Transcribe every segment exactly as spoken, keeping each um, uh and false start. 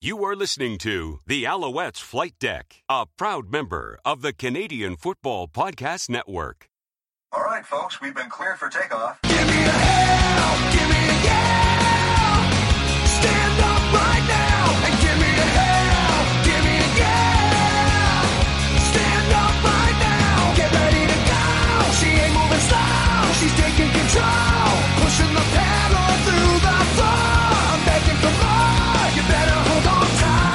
You are listening to the Alouettes Flight Deck, a proud member of the Canadian Football Podcast Network. All right, folks, we've been cleared for takeoff. Give me a hell, give me a yeah. Stand up right now and give me a hell, give me a yeah. Stand up right now, get ready to go. She ain't moving slow, she's taking control, pushing the pedal through the floor. I'm begging for more, you better hold on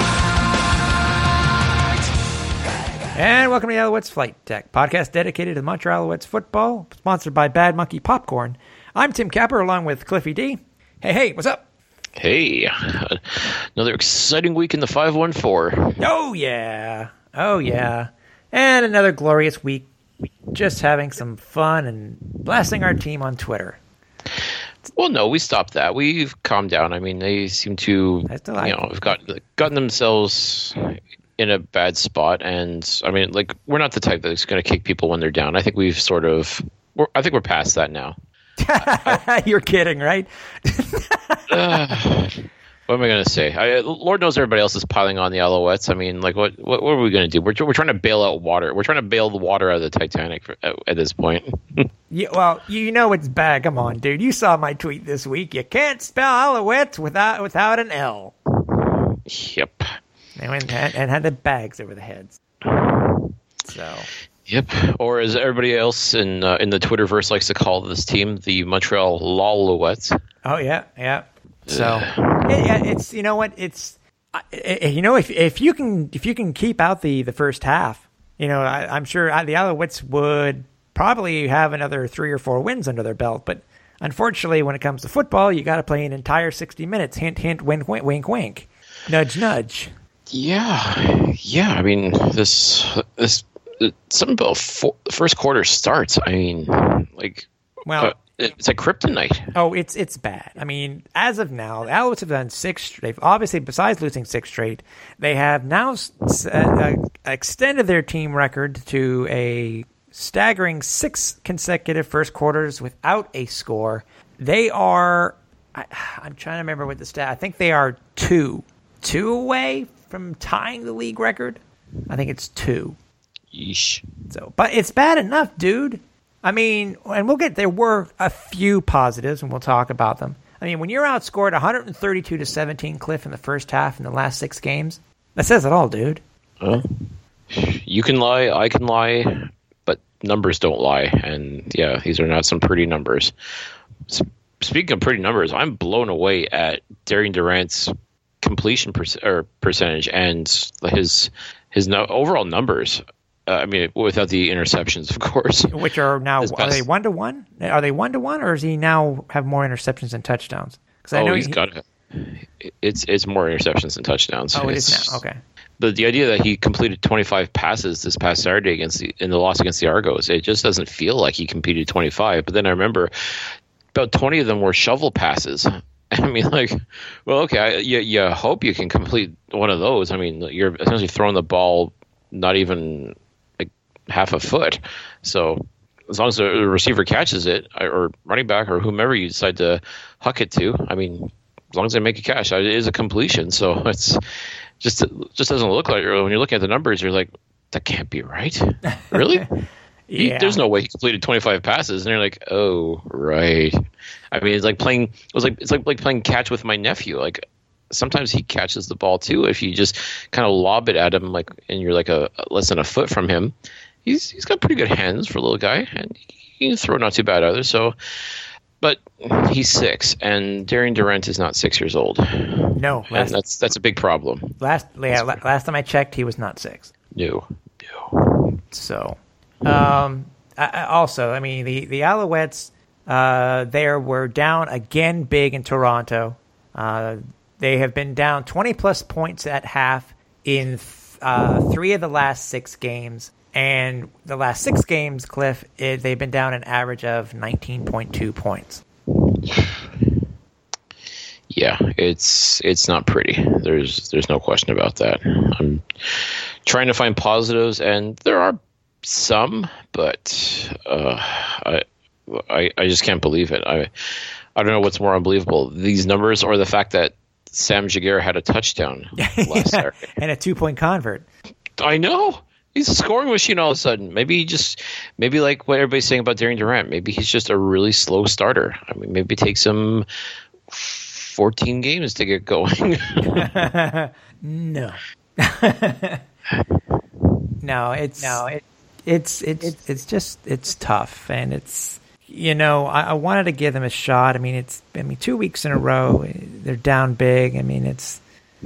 tight. And welcome to the Alouettes Flight Deck, podcast dedicated to the Montreal Alouettes football, sponsored by Bad Monkey Popcorn. I'm Tim Capper, along with Cliffy D. Hey, hey, what's up? Hey, another exciting week in the five one four. Oh, yeah. Oh, yeah. And another glorious week, just having some fun and blasting our team on Twitter. Well, no, we stopped that. We've calmed down. I mean, they seem to, I still you like know, have got, gotten themselves in a bad spot. And, I mean, like, we're not the type that's going to kick people when they're down. I think we've sort of, we're, I think we're past that now. You're kidding, right? uh, what am I going to say? I, Lord knows everybody else is piling on the Alouettes. I mean, like, what what, what are we going to do? We're, we're trying to bail out water. We're trying to bail the water out of the Titanic for, at, at this point. Yeah, well, you know it's bad. Come on, dude. You saw my tweet this week. You can't spell Alouettes without without an L. Yep. They went and, and had the bags over the heads. So... Yep. Or as everybody else in uh, in the Twitterverse likes to call this team, the Montreal Lalouettes. Oh yeah, yeah. So yeah, it's you know what it's uh, you know if if you can if you can keep out the, the first half, you know I, I'm sure the Alouettes would probably have another three or four wins under their belt. But unfortunately, when it comes to football, you got to play an entire sixty minutes. Hint, hint, wink, wink, wink, wink, nudge, nudge. Yeah, yeah. I mean this this. Something about four, the first quarter starts. I mean, like, well, uh, it's like kryptonite. Oh, it's it's bad. I mean, as of now, the Alouettes have done six. They've obviously, besides losing six straight, they have now uh, extended their team record to a staggering six consecutive first quarters without a score. They are. I, I'm trying to remember what the stat. I think they are two, two away from tying the league record. I think it's two. Yeesh. So, but it's bad enough, dude. I mean, and we'll get there were a few positives, and we'll talk about them. I mean, when you're outscored one thirty-two to seventeen, Cliff, in the first half in the last six games, that says it all, dude. Uh, you can lie, I can lie, but numbers don't lie. And yeah, these are not some pretty numbers. Speaking of pretty numbers, I'm blown away at Darian Durant's completion per- or percentage and his his no- overall numbers. Uh, I mean, without the interceptions, of course. Which are now, His are best- they one to one? Are they one to one, or does he now have more interceptions than touchdowns? Because I oh, know he's he, got it. It's it's more interceptions than touchdowns. Oh, it it's, is now. Okay. The the idea that he completed twenty-five passes this past Saturday against the in the loss against the Argos, it just doesn't feel like he completed twenty-five. But then I remember about twenty of them were shovel passes. I mean, like, well, okay, I, you, you hope you can complete one of those. I mean, you're essentially throwing the ball not even like half a foot. So as long as the receiver catches it, or running back, or whomever you decide to huck it to, I mean, as long as they make a catch, it is a completion. So it's just it just doesn't look like, when you're looking at the numbers, you're like, that can't be right. Really? Yeah. He, there's no way he completed twenty-five passes, and they're like, "Oh, right." I mean, it's like playing. It was like it's like like playing catch with my nephew. Like sometimes he catches the ball too. If you just kind of lob it at him, like, and you're like a less than a foot from him, he's he's got pretty good hands for a little guy, and he can throw not too bad either. So, but he's six, and Darian Durant is not six years old. No, last, and that's that's a big problem. Last yeah, last time I checked, he was not six. No, no. So. Um. I, also, I mean, the the Alouettes, uh, there were down again big in Toronto. Uh, they have been down twenty plus points at half in uh, three of the last six games, and the last six games, Cliff, it, they've been down an average of nineteen point two points. Yeah, it's it's not pretty. There's there's no question about that. I'm trying to find positives, and there are some, but uh, I, I I just can't believe it. I I don't know what's more unbelievable, these numbers or the fact that Sam Jaguar had a touchdown last Saturday. And a two-point convert. I know. He's a scoring machine all of a sudden. Maybe he just, maybe like what everybody's saying about Darian Durant, maybe he's just a really slow starter. I mean, maybe it takes him fourteen games to get going. No. no, it's no, it, it's it's it's it's just it's tough, and it's you know I, I wanted to give them a shot. I mean, it's I mean two weeks in a row they're down big. I mean, it's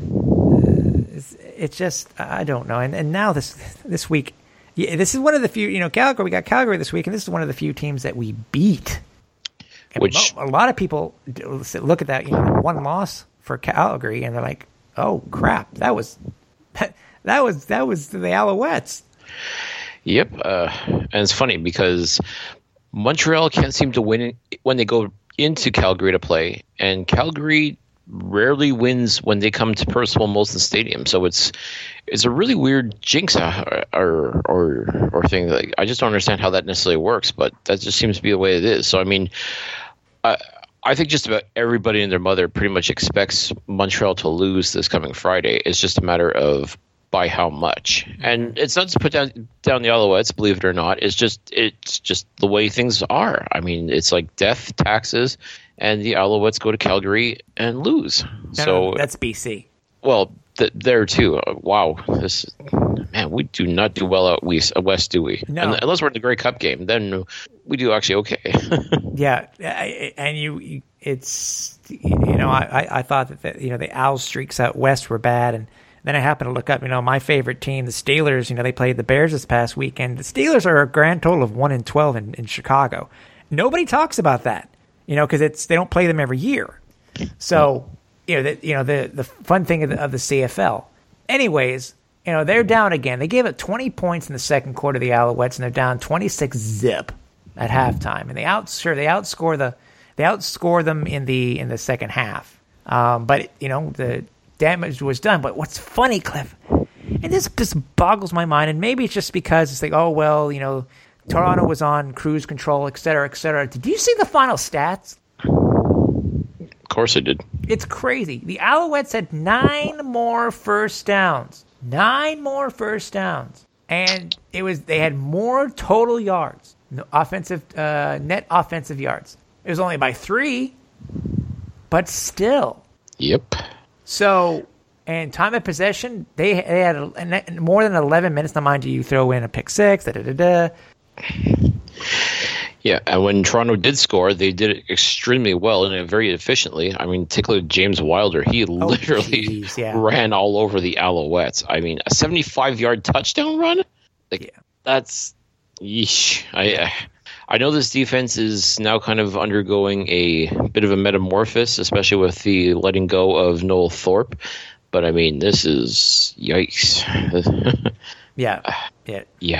uh, it's, it's just I don't know, and and now this this week, yeah, this is one of the few you know Calgary. We got Calgary this week, and this is one of the few teams that we beat. And Which a lot of people look at that, you know, one loss for Calgary, and they're like, "Oh crap, that was that was that was the Alouettes." Yep, uh, and it's funny because Montreal can't seem to win when they go into Calgary to play, and Calgary rarely wins when they come to Percival Molson Stadium. So it's it's a really weird jinx or or or, or thing. Like, I just don't understand how that necessarily works, but that just seems to be the way it is. So I mean. I I think just about everybody and their mother pretty much expects Montreal to lose this coming Friday. It's just a matter of by how much. And it's not to put down, down the Alouettes, believe it or not. It's just it's just the way things are. I mean, it's like death, taxes, and the Alouettes go to Calgary and lose. No, so no, that's B C. Well, th- there too. Uh, wow, this man, we do not do well out west, west do we? No. And, unless we're in the Grey Cup game, then we do actually okay. Yeah, and you, it's you know, I, I thought that the, you know the Owl streaks out west were bad, and then I happened to look up, you know, my favorite team, the Steelers. You know, they played the Bears this past weekend. The Steelers are a grand total of one and twelve in, in Chicago. Nobody talks about that, you know, because it's they don't play them every year. So you know, the, you know the the fun thing of the, of the C F L. Anyways, you know they're down again. They gave up twenty points in the second quarter, the Alouettes, and they're down twenty-six zip at halftime. And they out sure they outscore the they outscore them in the in the second half. Um, but you know the damage was done. But what's funny, Cliff, and this just boggles my mind, and maybe it's just because it's like, oh well, you know, Toronto was on cruise control, et cetera, et cetera. Did you see the final stats? Of course it did. It's crazy. The Alouettes had nine more first downs. Nine more first downs. And it was they had more total yards. No offensive uh, net offensive yards. It was only by three, but still. Yep. So, and time of possession, they, they had a, a, more than eleven minutes. Now, mind you, you throw in a pick six, da da da da. Yeah, and when Toronto did score, they did it extremely well and very efficiently. I mean, particularly James Wilder, he oh, literally geez, yeah. ran all over the Alouettes. I mean, a seventy-five-yard touchdown run? Like, yeah. That's, yeesh. I, I know this defense is now kind of undergoing a bit of a metamorphosis, especially with the letting go of Noel Thorpe. But, I mean, this is, yikes. yeah, yeah. Yeah.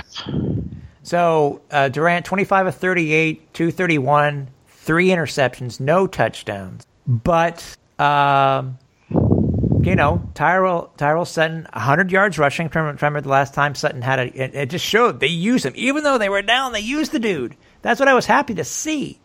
So, uh, Durant, twenty-five of thirty-eight, two thirty-one, three interceptions, no touchdowns. But, um, you know, Tyrell Tyrell Sutton, one hundred yards rushing. Remember the last time Sutton had a, it, it just showed they used him. Even though they were down, they used the dude. That's what I was happy to see.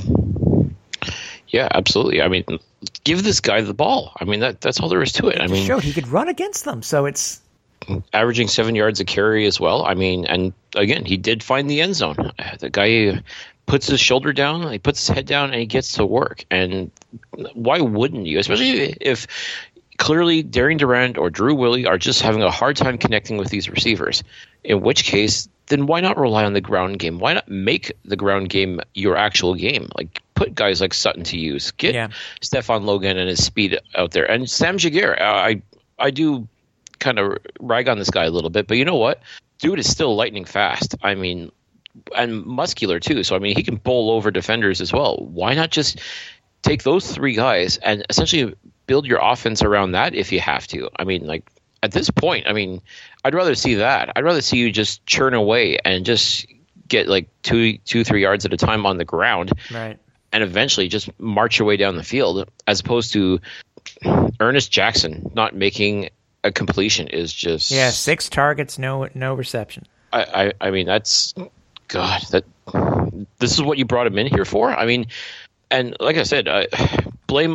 Yeah, absolutely. I mean, give this guy the ball. I mean, that that's all there is to it. it I mean, showed he could run against them. So it's averaging seven yards a carry as well. I mean, and again, he did find the end zone. The guy puts his shoulder down, he puts his head down, and he gets to work. And why wouldn't you? Especially if clearly Darian Durant or Drew Willie are just having a hard time connecting with these receivers. In which case, then why not rely on the ground game? Why not make the ground game your actual game? Like, put guys like Sutton to use. Get yeah. Stephon Logan and his speed out there. And Sam Jaguar, I I do kind of rag on this guy a little bit, but you know what? Dude is still lightning fast. I mean, and muscular too. So, I mean, he can bowl over defenders as well. Why not just take those three guys and essentially build your offense around that if you have to? I mean, like, at this point, I mean, I'd rather see that. I'd rather see you just churn away and just get like two, two, three yards at a time on the ground. Right. And eventually just march your way down the field, as opposed to Ernest Jackson not making a completion is just yeah six targets, no no reception. I, I I mean that's God that this is what you brought him in here for. I mean, and like I said, I blame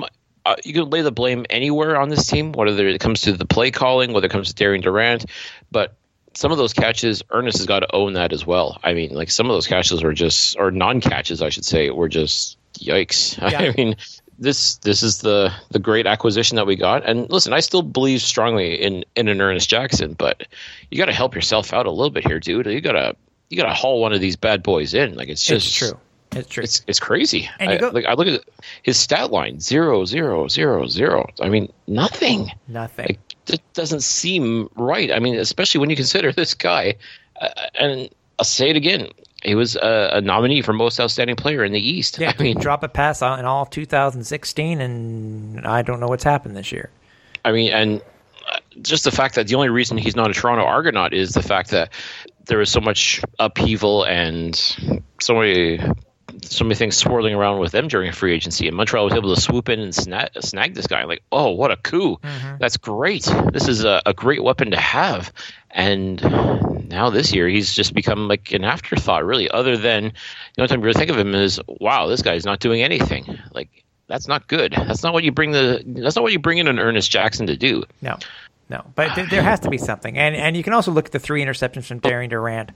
uh, you can lay the blame anywhere on this team, whether it comes to the play calling, whether it comes to Darian Durant, but some of those catches, Ernest has got to own that as well. I mean, like some of those catches were just, or non-catches, I should say, were just yikes. Yeah. I mean, this this is the the great acquisition that we got. And listen, I still believe strongly in in an Ernest Jackson, but you got to help yourself out a little bit here, dude. You gotta you gotta haul one of these bad boys in. Like it's just it's true. It's true. It's it's crazy. And you I, go, like I look at his stat line: zero, zero, zero, zero. I mean, nothing. Nothing. Like, it doesn't seem right. I mean, especially when you consider this guy. Uh, and I'll say it again. He was a, a nominee for most outstanding player in the East. Yeah, I mean, drop a pass in all of two thousand sixteen, and I don't know what's happened this year. I mean, and just the fact that the only reason he's not a Toronto Argonaut is the fact that there was so much upheaval and so many so many things swirling around with them during free agency, and Montreal was able to swoop in and snag, snag this guy. Like, oh, what a coup! Mm-hmm. That's great. This is a, a great weapon to have. And now this year, he's just become like an afterthought, really. Other than the only time you really think of him is, wow, this guy's not doing anything. Like, that's not good. That's not what you bring the. That's not what you bring in an Ernest Jackson to do. No, no. But th- there has to be something, and and you can also look at the three interceptions from Darian Durant.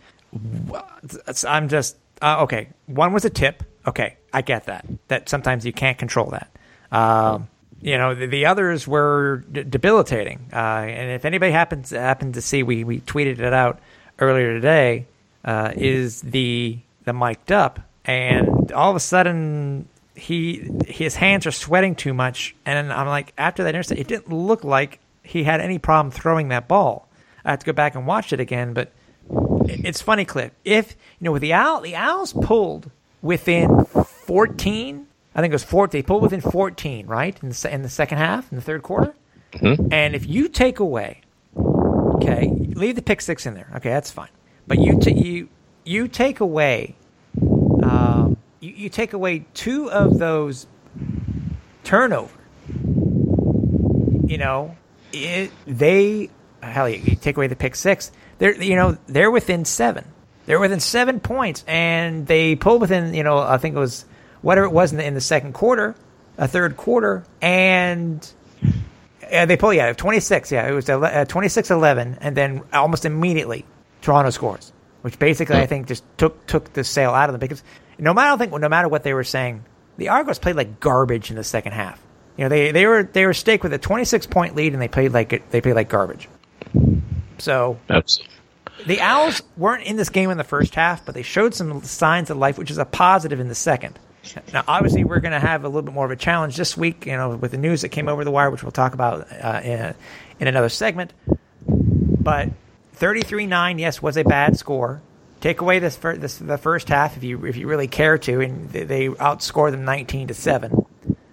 I'm just uh, okay. One was a tip. Okay, I get that. That sometimes you can't control that. Um, You know, the, the others were d- debilitating. Uh, and if anybody happens happened to see, we, we tweeted it out earlier today, uh, is the the mic'd up. And all of a sudden, he his hands are sweating too much. And I'm like, after that intercept, it didn't look like he had any problem throwing that ball. I have to go back and watch it again. But it, it's funny, Cliff. If, you know, with the Owl, the Owls pulled within fourteen. I think it was fourteen. They pulled within fourteen, right, in the, in the second half, in the third quarter. Mm-hmm. And if you take away, okay, leave the pick six in there. Okay, that's fine. But you t- you you take away, um, you, you take away two of those turnovers. You know, it, they hell, you, you take away the pick six. They're you know they're within seven. They're within seven points, and they pulled within. You know, I think it was. Whatever it was in the, in the second quarter, a third quarter, and uh, they pull, yeah, twenty-six, yeah, it was uh, twenty-six eleven, and then almost immediately, Toronto scores, which basically I think just took took the sail out of them, because no matter, I think, no matter what they were saying, the Argos played like garbage in the second half. You know, they they were they were staked with a twenty-six point lead, and they played like they played like garbage. So absolutely. The Owls weren't in this game in the first half, but they showed some signs of life, which is a positive in the second. Now, obviously, we're going to have a little bit more of a challenge this week, you know, with the news that came over the wire, which we'll talk about uh, in, a, in another segment. But thirty-three nine, yes, was a bad score. Take away this, fir- this the first half if you if you really care to, and they, they outscore them nineteen to seven.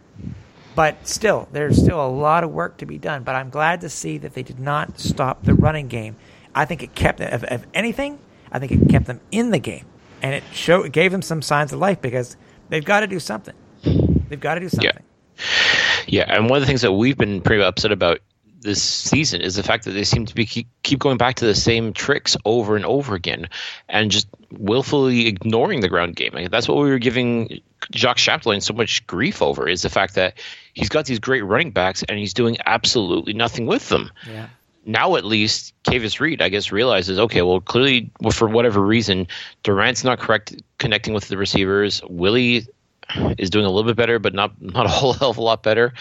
But still, there's still a lot of work to be done. But I'm glad to see that they did not stop the running game. I think it kept, if, if anything, I think it kept them in the game, and it showed, it gave them some signs of life, because they've got to do something. They've got to do something. Yeah. yeah, and one of the things that we've been pretty upset about this season is the fact that they seem to be keep, keep going back to the same tricks over and over again, and just willfully ignoring the ground game. I mean, that's what we were giving Jacques Chapelain so much grief over, is the fact that he's got these great running backs and he's doing absolutely nothing with them. Yeah. Now at least Kavis Reed, I guess, realizes, okay, well, clearly, well, for whatever reason, Durant's not correct connecting with the receivers. Willie is doing a little bit better, but not not a whole hell of a lot better.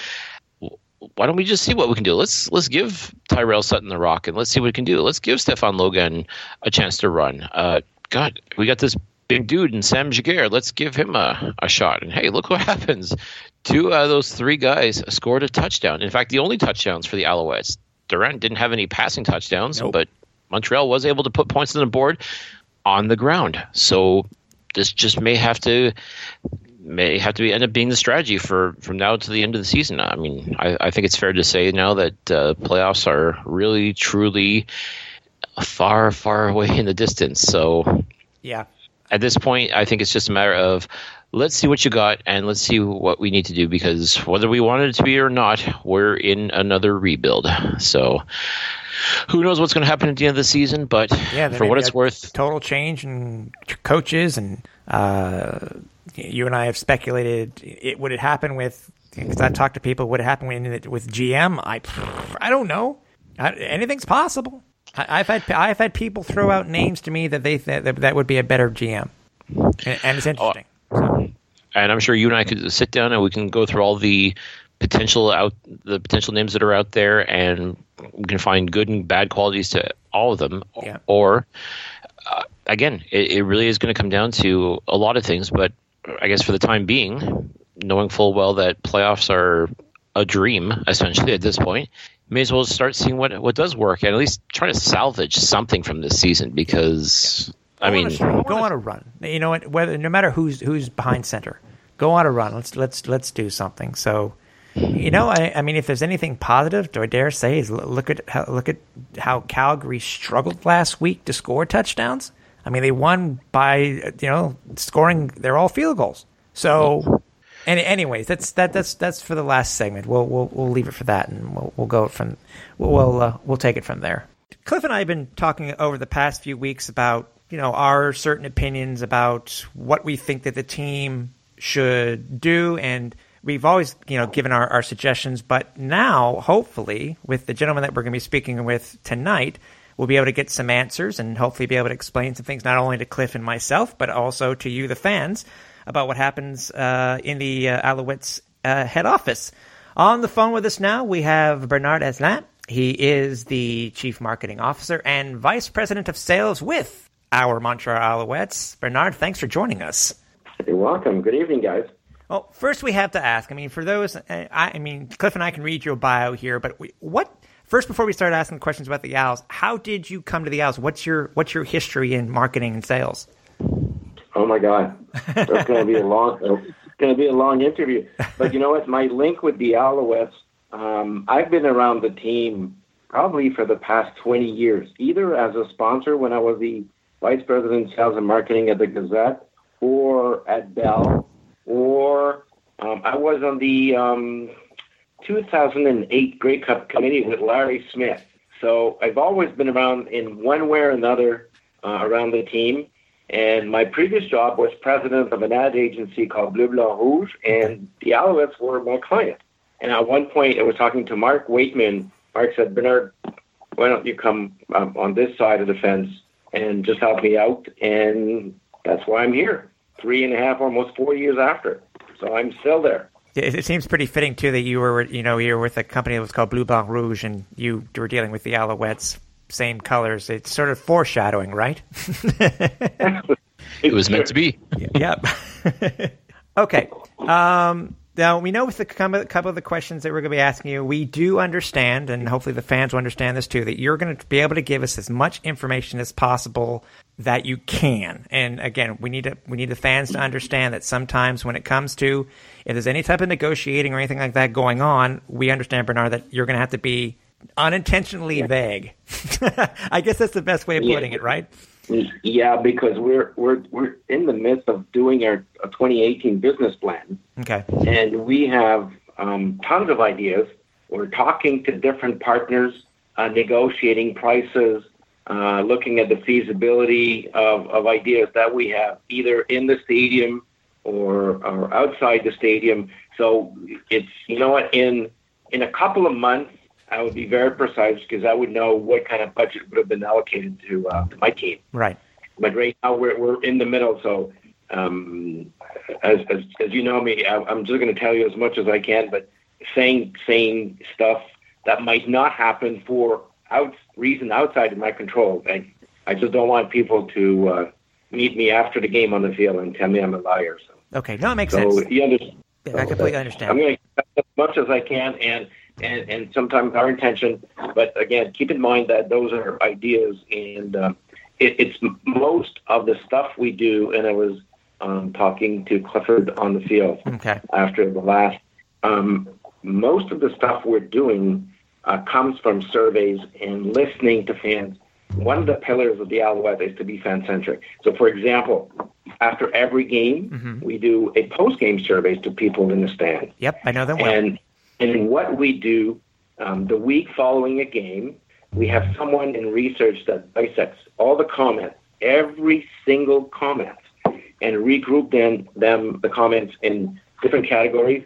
Why don't we just see what we can do? Let's let's give Tyrell Sutton the rock, and let's see what we can do. Let's give Stefan Logan a chance to run. Uh, God, we got this big dude in Sam Giguère. Let's give him a, a shot. And hey, look what happens. Two out of those three guys scored a touchdown. In fact, the only touchdowns for the Alouettes. Durant didn't have any passing touchdowns, nope. But Montreal was able to put points on the board on the ground. So this just may have to may have to be, end up being the strategy for from now to the end of the season. I mean, I, I think it's fair to say now that uh, playoffs are really, truly far, far away in the distance. So yeah, at this point, I think it's just a matter of let's see what you got, and let's see what we need to do, because whether we wanted it to be or not, we're in another rebuild. So who knows what's going to happen at the end of the season, but yeah, for what it's worth. Total change in coaches, and uh, you and I have speculated, it would it happen with Because I talked to people, what happened when, with G M. I, I don't know. I, anything's possible. I, I've had I've had people throw out names to me that they th- that, that would be a better G M, and, and it's interesting. Oh, so. And I'm sure you and I could sit down and we can go through all the potential out the potential names that are out there, and we can find good and bad qualities to all of them. Yeah. Or uh, again, it, it really is going to come down to a lot of things. But I guess for the time being, knowing full well that playoffs are a dream essentially at this point, may as well start seeing what what does work and at least try to salvage something from this season. Because I Go mean, on a, go on a run. You know what? Whether no matter who's who's behind center, go on a run. Let's let's let's do something. So. You know, I, I mean, if there's anything positive, do I dare say, is look at how, look at how Calgary struggled last week to score touchdowns. I mean, they won by you know scoring. They're all field goals. So, and anyways, that's that that's that's for the last segment. We'll we'll we'll leave it for that, and we'll we'll go from we'll we'll, uh, we'll take it from there. Cliff and I have been talking over the past few weeks about you know our certain opinions about what we think that the team should do, and we've always, you know, given our, our suggestions, but now, hopefully, with the gentleman that we're going to be speaking with tonight, we'll be able to get some answers and hopefully be able to explain some things not only to Cliff and myself, but also to you, the fans, about what happens uh, in the uh, Alouettes uh, head office. On the phone with us now, we have Bernard Asselin. He is the Chief Marketing Officer and Vice President of Sales with our Montreal Alouettes. Bernard, thanks for joining us. You're welcome. Good evening, guys. Well, first we have to ask, I mean, for those, I, I mean, Cliff and I can read your bio here, but we, what, first before we start asking questions about the Owls, how did you come to the Owls? What's your, what's your history in marketing and sales? Oh my God. That's going to be a long, it's going to be a long interview. But you know what? My link with the Alouettes, um, I've been around the team probably for the past twenty years, either as a sponsor when I was the Vice President of Sales and Marketing at the Gazette or at Bell. Or um, I was on the um, two thousand eight Grey Cup committee with Larry Smith. So I've always been around in one way or another uh, around the team. And my previous job was president of an ad agency called Bleu Blanc Rouge, and the Alouettes were my client. And at one point, I was talking to Mark Waitman. Mark said, Bernard, why don't you come um, on this side of the fence and just help me out? And that's why I'm here. Three and a half, almost four years after. So I'm still there. It, it seems pretty fitting, too, that you were, you know, you were with a company that was called Bleu Blanc Rouge, and you were dealing with the Alouettes, same colors. It's sort of foreshadowing, right? It was meant to be. Yep. Okay. Um, now, we know with the couple of the questions that we're going to be asking you, we do understand, and hopefully the fans will understand this too, that you're going to be able to give us as much information as possible that you can. And again, we need to, we need the fans to understand that sometimes when it comes to, if there's any type of negotiating or anything like that going on, we understand, Bernard, that you're going to have to be unintentionally vague. I guess that's the best way of putting it, right? Yeah, because we're we're we're in the midst of doing our twenty eighteen business plan. Okay. And we have um, tons of ideas. We're talking to different partners, uh, negotiating prices, uh, looking at the feasibility of, of ideas that we have, either in the stadium or or outside the stadium. So it's, you know what, in in a couple of months, I would be very precise because I would know what kind of budget would have been allocated to, uh, to my team. Right. But right now we're we're in the middle. So um, as, as as you know me, I, I'm just going to tell you as much as I can. But saying saying stuff that might not happen for out reason outside of my control. I I just don't want people to uh, meet me after the game on the field and tell me I'm a liar. So okay, no, it makes so sense. You understand? Yeah, I completely understand. I'm going to as much as I can and. And, and sometimes our intention, but again, keep in mind that those are ideas, and uh, it, it's most of the stuff we do. And I was um, talking to Clifford on the field okay. after the last. Um, most of the stuff we're doing uh, comes from surveys and listening to fans. One of the pillars of the Alouette is to be fan-centric. So, for example, after every game, mm-hmm. we do a post-game surveys to people in the stand. Yep, I know them well. And And what we do um, the week following a game, we have someone in research that dissects all the comments, every single comment, and regroup them, them the comments in different categories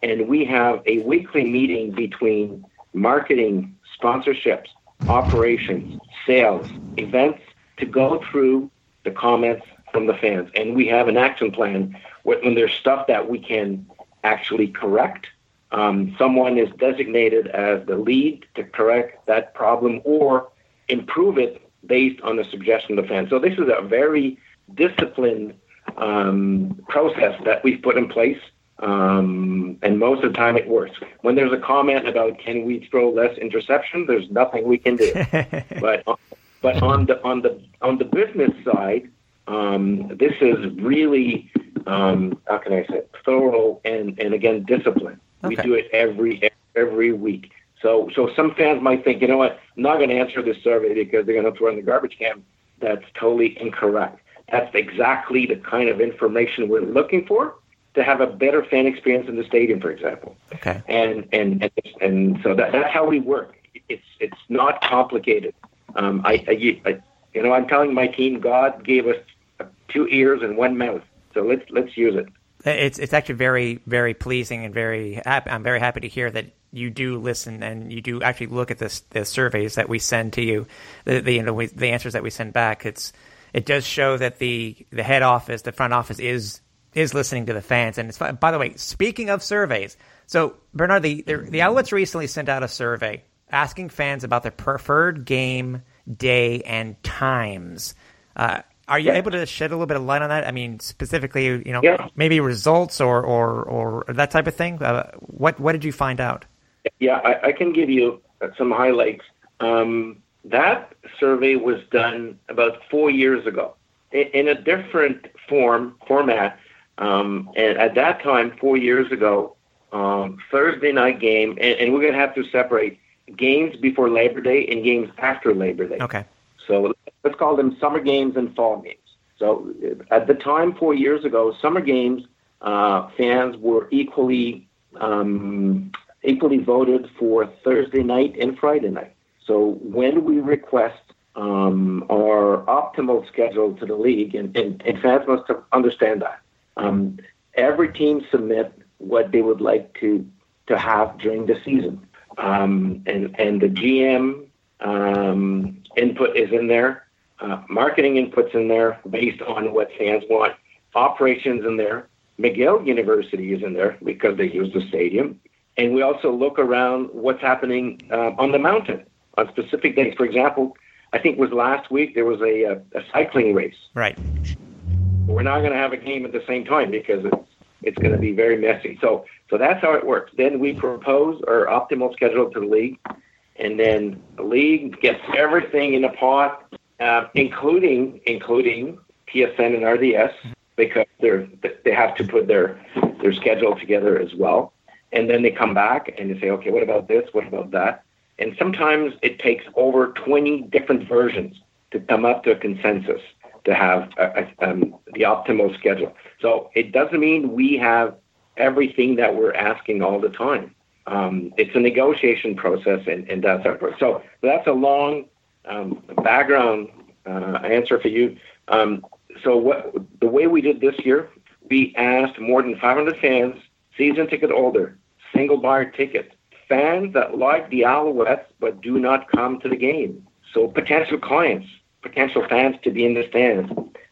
and we have a weekly meeting between marketing, sponsorships, operations, sales, events to go through the comments from the fans. And we have an action plan when there's stuff that we can actually correct. Um, someone is designated as the lead to correct that problem or improve it based on the suggestion of the fans. So this is a very disciplined um, process that we've put in place. Um, and most of the time it works. When there's a comment about can we throw less interception, there's nothing we can do. but but on the on the on the business side, um, this is really um, how can I say it, thorough and and again disciplined. Okay. We do it every every week. So so some fans might think, you know what, I'm not going to answer this survey because they're going to throw it in the garbage can. That's totally incorrect. That's exactly the kind of information we're looking for to have a better fan experience in the stadium, for example. Okay. And and and, and so that that's how we work. It's it's not complicated. Um, I, I, I you know I'm telling my team, God gave us two ears and one mouth, so let's let's use it. It's it's actually very very pleasing and very happy. I'm very happy to hear that you do listen and you do actually look at this the surveys that we send to you, the, the you know we, the answers that we send back. It's it does show that the the head office, the front office is. is listening to the fans. And it's fun. By the way, speaking of surveys, so Bernard, the, the, the Alouettes recently sent out a survey asking fans about their preferred game, day, and times. Uh, are you yeah. able to shed a little bit of light on that? I mean, specifically, you know, yeah. maybe results or, or, or that type of thing. Uh, what, what did you find out? Yeah, I, I can give you some highlights. Um, that survey was done about four years ago in, in a different form, format. Um, and at that time, four years ago, um, Thursday night game, and, and we're going to have to separate games before Labor Day and games after Labor Day. Okay. So let's call them summer games and fall games. So at the time, four years ago, summer games, uh, fans were equally um, equally voted for Thursday night and Friday night. So when we request um, our optimal schedule to the league, and, and, and fans must understand that. Um, every team submit what they would like to to have during the season, um, and and the G M um, input is in there, uh, marketing inputs in there based on what fans want, operations in there, McGill University is in there because they use the stadium, and we also look around what's happening uh, on the mountain on specific days. For example, I think it was last week there was a, a, a cycling race. Right. We're not going to have a game at the same time because it's it's going to be very messy. So so that's how it works. Then we propose our optimal schedule to the league, and then the league gets everything in a pot, uh, including including P S N and R D S, because they're they have to put their their schedule together as well. And then they come back and they say, okay, what about this? What about that? And sometimes it takes over twenty different versions to come up to a consensus to have a, a, um, the optimal schedule. So it doesn't mean we have everything that we're asking all the time. Um, it's a negotiation process, and, and that's our process. So that's a long um, background uh, answer for you. Um, so what the way we did this year, we asked more than five hundred fans, season ticket holder, single buyer ticket, fans that like the Alouettes but do not come to the game. So potential clients, potential fans to be in the stands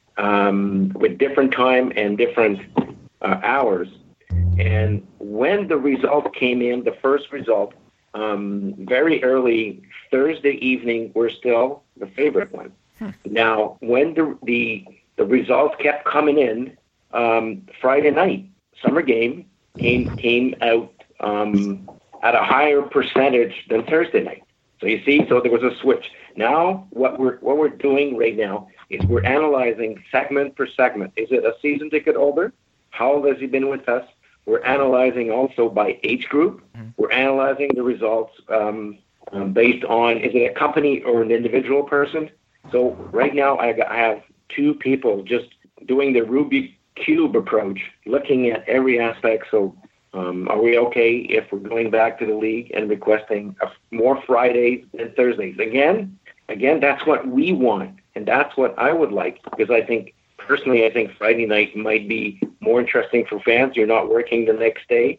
um, with different time and different uh, hours. And when the result came in, the first result, um, very early Thursday evening, we're still the favorite one. Hmm. Now, when the, the the results kept coming in, um, Friday night, summer game came came out um, at a higher percentage than Thursday night. So you see, so there was a switch. Now, what we're what we're doing right now is we're analyzing segment per segment. Is it a season ticket holder? How old has he been with us? We're analyzing also by age group. Mm-hmm. We're analyzing the results um, um, based on, is it a company or an individual person? So right now I, got, I have two people just doing the Rubik Cube approach, looking at every aspect. So um, are we okay if we're going back to the league and requesting a, more Fridays than Thursdays? Again, again, that's what we want, and that's what I would like, because I think, personally, I think Friday night might be more interesting for fans. You're not working the next day.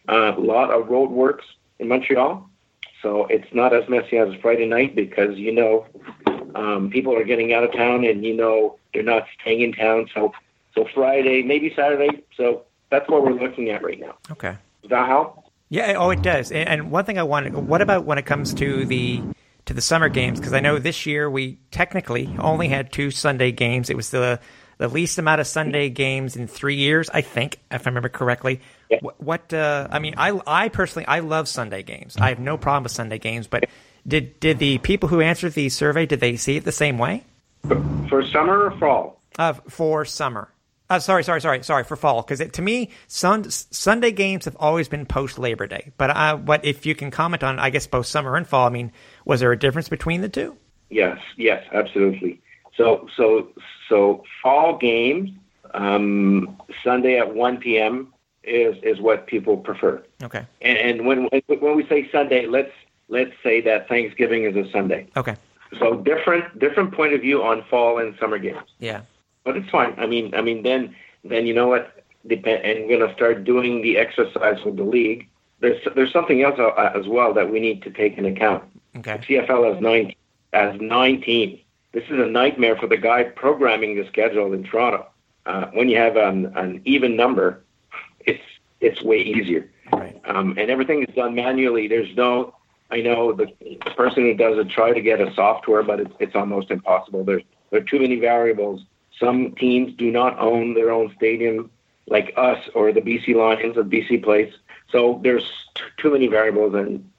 A lot of road works in Montreal, so it's not as messy as Friday night because, you know, um, people are getting out of town and, you know, they're not staying in town. So, so Friday, maybe Saturday. So that's what we're looking at right now. Okay. Does that help? Yeah. Oh, it does. And, and one thing I wanted, what about when it comes to the to the summer games? Because I know this year we technically only had two Sunday games. It was the the least amount of Sunday games in three years, I think, if I remember correctly. Yeah. What, what uh, I mean, I, I personally, I love Sunday games. I have no problem with Sunday games, but did did the people who answered the survey, did they see it the same way? For summer or fall? Uh, for summer. Uh, sorry, sorry, sorry, sorry, for fall. Because to me, sun, Sunday games have always been post-Labor Day. But uh, what if you can comment on, I guess, both summer and fall, I mean, was there a difference between the two? Yes, yes, absolutely. So, so, so fall games, um, Sunday at one p.m. is is what people prefer. Okay. And, and when when we say Sunday, let's let's say that Thanksgiving is a Sunday. Okay. So different different point of view on fall and summer games. Yeah. But it's fine. I mean, I mean, then then you know what? Depend, and we're going to start doing the exercise with the league. There's there's something else as well that we need to take into account. Okay. C F L has nine has nine teams. This is a nightmare for the guy programming the schedule in Toronto. Uh, when you have an, an even number, it's it's way easier. Right. Um, and everything is done manually. There's no, I know the, the person who does it try to get a software, but it's it's almost impossible. There's there are too many variables. Some teams do not own their own stadium, like us or the B C Lions of B C Place. So there's t- too many variables, and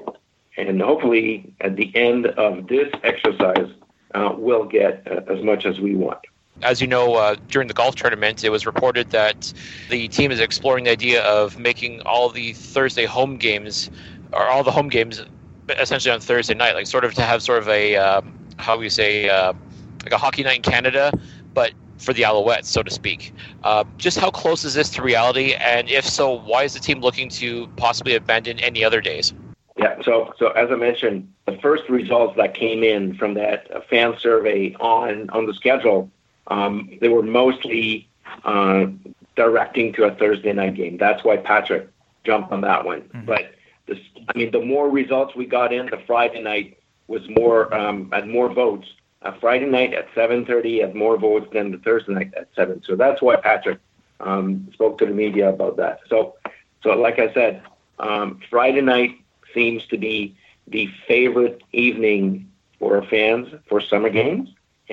and hopefully at the end of this exercise, uh, we'll get uh, as much as we want. As you know, uh, during the golf tournament, it was reported that the team is exploring the idea of making all the Thursday home games, or all the home games, essentially on Thursday night, like sort of to have sort of a, uh, how we say, uh, like a hockey night in Canada, but for the Alouettes, so to speak. Uh, just how close is this to reality? And if so, why is the team looking to possibly abandon any other days? Yeah, so so as I mentioned, the first results that came in from that uh, fan survey on, on the schedule, um, they were mostly uh, directing to a Thursday night game. That's why Patrick jumped on that one. Mm-hmm. But, this, I mean, the more results we got in, the Friday night was more, um, had more votes. Uh, Friday night at seven thirty had more votes than the Thursday night at seven. So that's why Patrick um, spoke to the media about that. So, so like I said, um, Friday night seems to be the favorite evening for fans for summer games,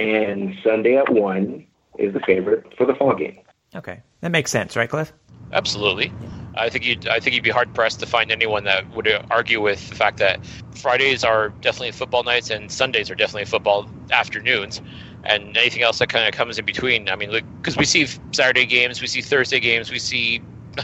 and Sunday at one is the favorite for the fall game. Okay, that makes sense, right, Cliff? Absolutely. I think you'd I think you'd be hard pressed to find anyone that would argue with the fact that Fridays are definitely football nights and Sundays are definitely football afternoons, and anything else that kind of comes in between. I mean, because we see Saturday games, we see Thursday games, we see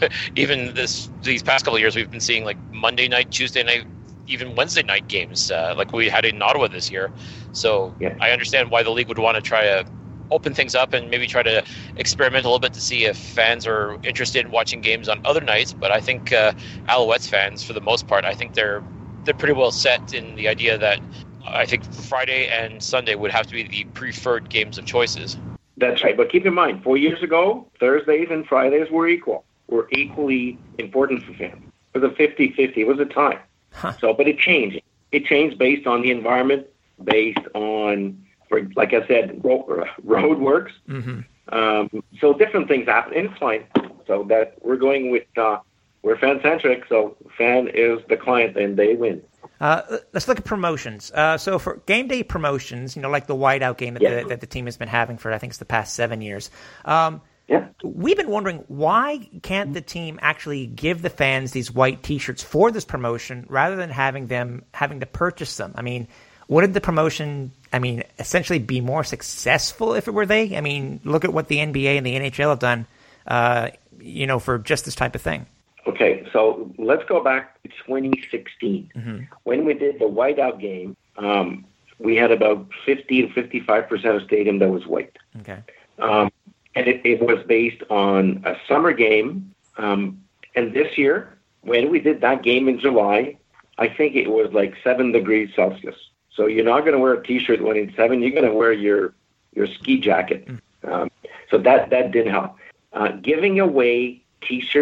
even this these past couple of years we've been seeing like Monday night, Tuesday night, even Wednesday night games, uh, like we had in Ottawa this year. So yeah. I understand why the league would want to try to open things up and maybe try to experiment a little bit to see if fans are interested in watching games on other nights. But I think uh, Alouettes fans, for the most part, I think they're they're pretty well set in the idea that I think Friday and Sunday would have to be the preferred games of choices. That's right. But keep in mind, four years ago, Thursdays and Fridays were equal, were equally important for fans. It was a fifty-fifty. It was a tie. Huh. So, but it changed. It changed based on the environment, based on, for, like I said, road, road works. Mm-hmm. Um, so different things happen, and it's fine. So that we're going with, uh, we're fan-centric, so fan is the client, and they win. Uh, let's look at promotions. Uh, so for game day promotions, you know, like the whiteout game that, yeah. the, that the team has been having for, I think it's the past seven years. Um, yeah. We've been wondering, why can't the team actually give the fans these white T-shirts for this promotion rather than having them having to purchase them? I mean, wouldn't the promotion, I mean, essentially be more successful if it were they? I mean, look at what the N B A and the N H L have done, uh, you know, for just this type of thing. Okay, so let's go back to twenty sixteen. Mm-hmm. When we did the whiteout game, um, we had about fifty to fifty-five percent of stadium that was white. Okay. Um, and it, it was based on a summer game. Um, and this year, when we did that game in July, I think it was like seven degrees Celsius. So you're not going to wear a T-shirt when it's seven. You're going to wear your, your ski jacket. Mm. Um, so that, that didn't help. Uh, giving away T-shirts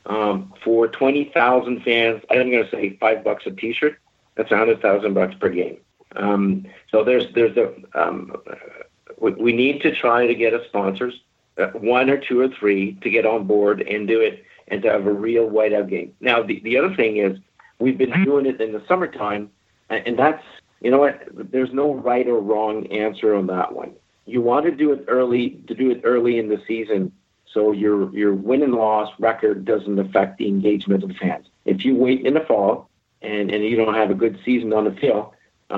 Um, for twenty thousand fans, I'm going to say five bucks a T-shirt. That's a hundred thousand bucks per game. Um, so there's there's a um, we, we need to try to get a sponsors, uh, one or two or three, to get on board and do it and to have a real whiteout game. Now the the other thing is we've been doing it in the summertime, and, and that's you know what there's no right or wrong answer on that one. You want to do it early to do it early in the season. So your your win and loss record doesn't affect the engagement of the fans. If you wait in the fall and, and you don't have a good season on the field,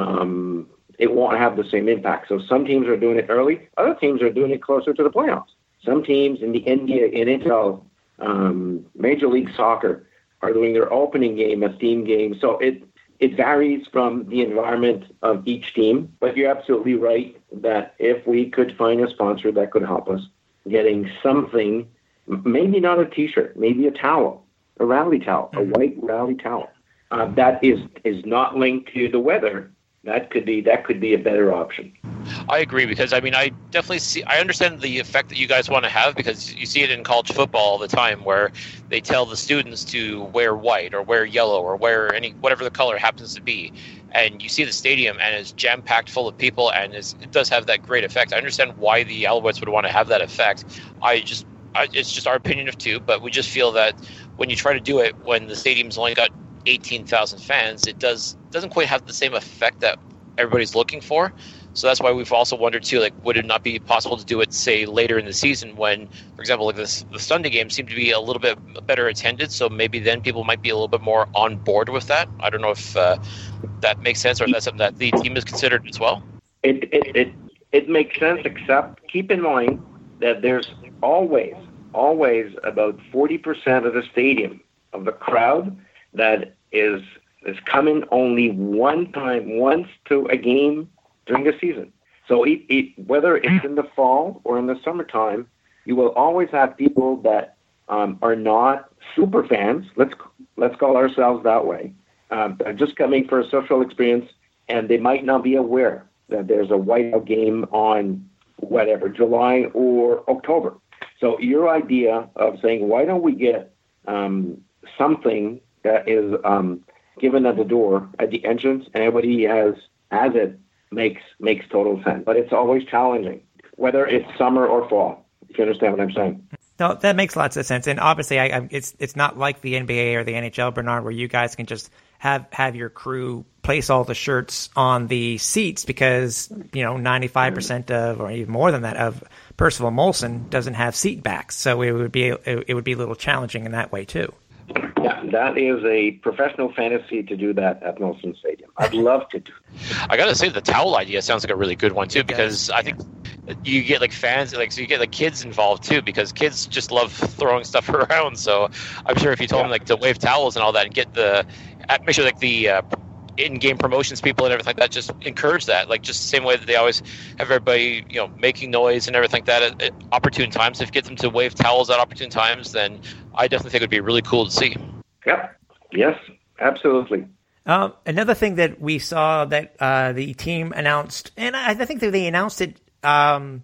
um, it won't have the same impact. So some teams are doing it early. Other teams are doing it closer to the playoffs. Some teams in the N B A, in N H L, um, Major League Soccer are doing their opening game a theme game. So it it varies from the environment of each team. But you're absolutely right that if we could find a sponsor that could help us getting something, maybe not a T-shirt, maybe a towel, a rally towel, a white rally towel, uh, that is is not linked to the weather. That could be that could be a better option. I agree, because I mean I definitely see I understand the effect that you guys want to have, because you see it in college football all the time where they tell the students to wear white or wear yellow or wear any whatever the color happens to be, and you see the stadium and it's jam packed full of people, and it's, it does have that great effect. I understand why the Alouettes would want to have that effect. I just I, it's just our opinion of two, but we just feel that when you try to do it when the stadium's only got eighteen thousand fans, it does doesn't quite have the same effect that everybody's looking for. So that's why we've also wondered too, like, would it not be possible to do it, say, later in the season when, for example, like this, the Sunday games seem to be a little bit better attended, so maybe then people might be a little bit more on board with that. I don't know if uh, that makes sense, or if that's something that the team has considered as well. It it it, it makes sense, except keep in mind that there's always, always about forty percent of the stadium, of the crowd, that is is coming only one time, once to a game during the season. So it, it, whether it's in the fall or in the summertime, you will always have people that um, are not super fans. Let's let's call ourselves that way. Um, they're just coming for a social experience, and they might not be aware that there's a whiteout game on whatever, July or October. So your idea of saying, why don't we get um, something that is um, given at the door, at the entrance, and everybody has has it, makes makes total sense. But it's always challenging, whether it's summer or fall, if you understand what I'm saying. No, that makes lots of sense. And obviously, I, I, it's it's not like the N B A or the N H L, Bernard, where you guys can just have, have your crew place all the shirts on the seats, because, you know, ninety-five percent of, or even more than that, of Percival Molson doesn't have seat backs. So it would be it would be a little challenging in that way, too. Yeah, that is a professional fantasy to do that at Molson Stadium. I'd love to do I gotta say, the towel idea sounds like a really good one too, because I think you get like fans, like so you get like kids involved too, because kids just love throwing stuff around. So I'm sure if you told yeah. them like to wave towels and all that, and get the make sure like the uh, in-game promotions people and everything like that, just encourage that, like just the same way that they always have everybody, you know, making noise and everything like that at, at opportune times. If you get them to wave towels at opportune times, then I definitely think it would be really cool to see. Yep. Yes, absolutely. Um, another thing that we saw that uh, the team announced, and I, I think that they announced it, um,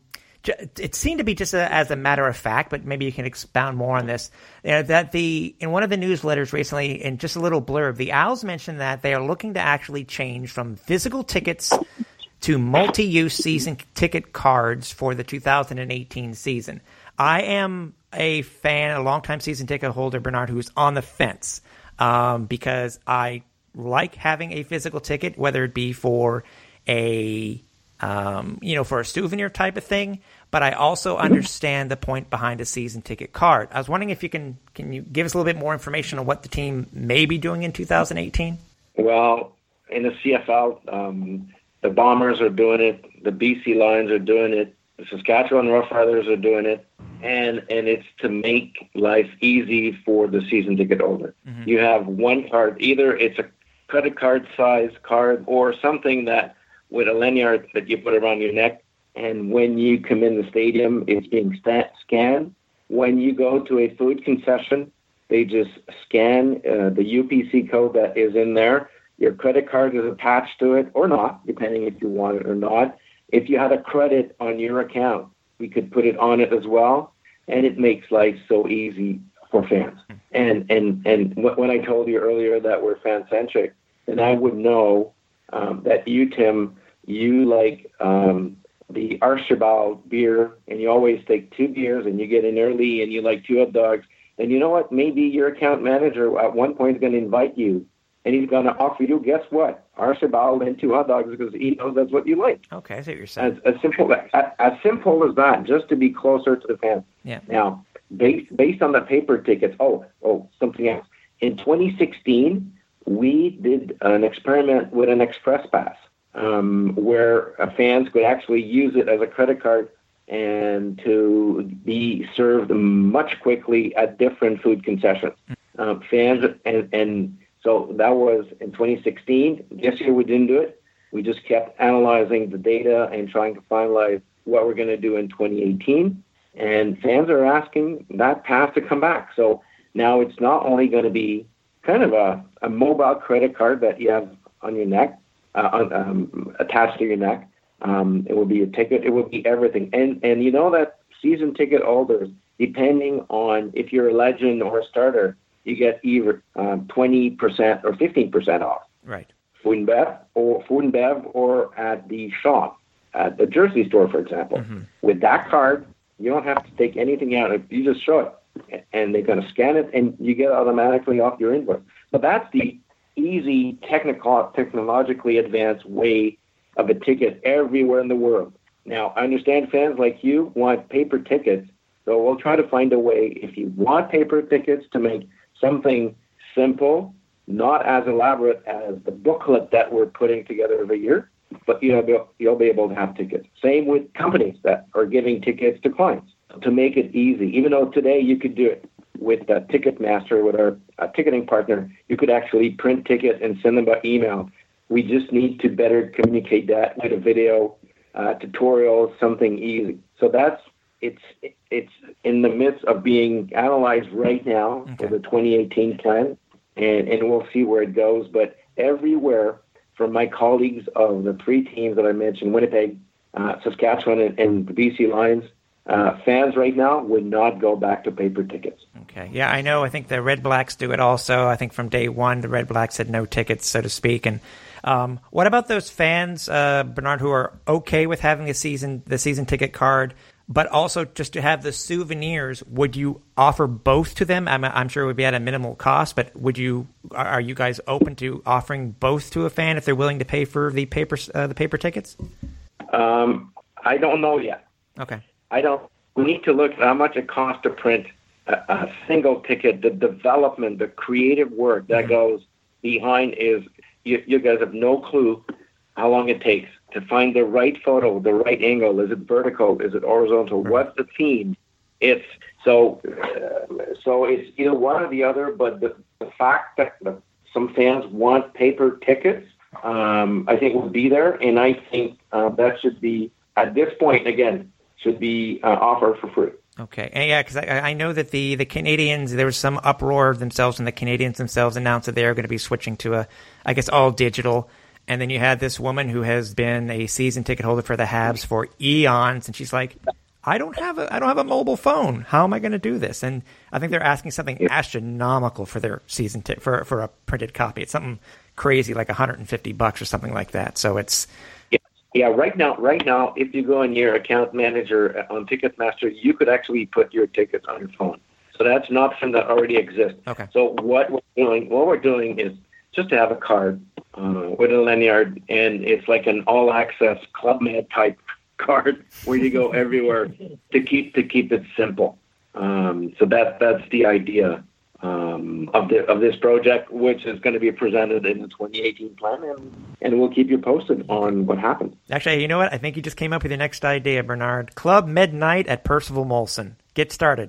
it seemed to be just a, as a matter of fact, but maybe you can expound more on this, uh, that the in one of the newsletters recently, in just a little blurb, the Owls mentioned that they are looking to actually change from physical tickets to multi-use season ticket cards for the two thousand eighteen season. I am a fan, a longtime season ticket holder, Bernard, who's on the fence, um, because I like having a physical ticket, whether it be for a um, you know, for a souvenir type of thing, but I also understand the point behind a season ticket card. I was wondering if you can can you give us a little bit more information on what the team may be doing in two thousand eighteen? Well, in the C F L, um, the Bombers are doing it, the B C Lions are doing it, the Saskatchewan Roughriders are doing it, and and it's to make life easy for the season ticket holder. Mm-hmm. You have one card, either it's a credit card size card or something that with a lanyard that you put around your neck, and when you come in the stadium, it's being sta- scanned. When you go to a food concession, they just scan uh, the U P C code that is in there. Your credit card is attached to it, or not, depending if you want it or not. If you had a credit on your account, we could put it on it as well, and it makes life so easy for fans. And and and when I told you earlier that we're fan centric, then I would know um, that you, Tim, you like um, the Archibald beer, and you always take two beers, and you get in early, and you like two hot dogs. And you know what? Maybe your account manager at one point is going to invite you, and he's going to offer you, guess what? Archibald and two hot dogs because he knows that's what you like. Okay, I see what you're saying. As, as simple as, as simple as that, just to be closer to the fans. Yeah. Now, based based on the paper tickets. Oh, oh, something else. In twenty sixteen, we did an experiment with an Express Pass, um, where uh, fans could actually use it as a credit card and to be served much quickly at different food concessions. Uh, fans and and so that was in twenty sixteen. This year we didn't do it. We just kept analyzing the data and trying to finalize what we're going to do in twenty eighteen. And fans are asking that pass to come back. So now it's not only going to be kind of a, a mobile credit card that you have on your neck, uh, on, um, attached to your neck. Um, it will be a ticket. It will be everything. And and you know that season ticket holders, depending on if you're a legend or a starter, you get either um, twenty percent or fifteen percent off. Right. Food and Bev or Food and Bev or at the shop, at the Jersey store, for example. Mm-hmm. With that card, you don't have to take anything out. You just show it, and they're going to scan it, and you get automatically off your invoice. But that's the easy, technical, technologically advanced way of a ticket everywhere in the world. Now, I understand fans like you want paper tickets, so we'll try to find a way, if you want paper tickets, to make something simple, not as elaborate as the booklet that we're putting together every year, but you know, you'll be able to have tickets. Same with companies that are giving tickets to clients to make it easy. Even though today you could do it with uh, Ticketmaster, with our uh, ticketing partner, you could actually print tickets and send them by email. We just need to better communicate that with a video uh, tutorial, something easy. So that's it's it's in the midst of being analyzed right now okay. for the twenty eighteen plan, and, and we'll see where it goes. But everywhere from my colleagues of the three teams that I mentioned, Winnipeg, uh, Saskatchewan, and, and the B C Lions, uh, fans right now would not go back to paper tickets. Okay. Yeah, I know. I think the Red Blacks do it also. I think from day one, the Red Blacks had no tickets, so to speak. And um, what about those fans, uh, Bernard, who are okay with having the season the season ticket card, but also just to have the souvenirs? Would you offer both to them? I'm, I'm sure it would be at a minimal cost, but would you? Are you guys open to offering both to a fan if they're willing to pay for the paper uh, the paper tickets? Um, I don't know yet. Okay. I don't. We need to look at how much it costs to print a, a single ticket. The development, the creative work that mm-hmm. goes behind is you, you guys have no clue how long it takes to find the right photo, the right angle. Is it vertical? Is it horizontal? Right. What's the theme? It's so uh, so it's either one or the other. But the, the fact that the, some fans want paper tickets, um, I think will be there, and I think uh, that should be at this point again should be uh, offered for free. Okay, and yeah, because I, I know that the, the Canadians, there was some uproar themselves, and the Canadians themselves announced that they are going to be switching to a, I guess, all digital. And then you had this woman who has been a season ticket holder for the Habs for eons, and she's like, I don't have a I don't have a mobile phone. How am I going to do this? And I think they're asking something astronomical for their season t- for for a printed copy. It's something crazy, like one hundred fifty bucks or something like that. So it's yeah, yeah. Right now, right now, if you go in your account manager on Ticketmaster, you could actually put your tickets on your phone. So that's an option that already exists. Okay. So what we're doing, what we're doing is just to have a card uh, with a lanyard, and it's like an all-access Club Med type card where you go everywhere to keep to keep it simple. Um, so that that's the idea um, of the of this project, which is going to be presented in the twenty eighteen plan, and, and we'll keep you posted on what happens. Actually, you know what? I think you just came up with your next idea, Bernard. Club Midnight at Percival Molson. Get started.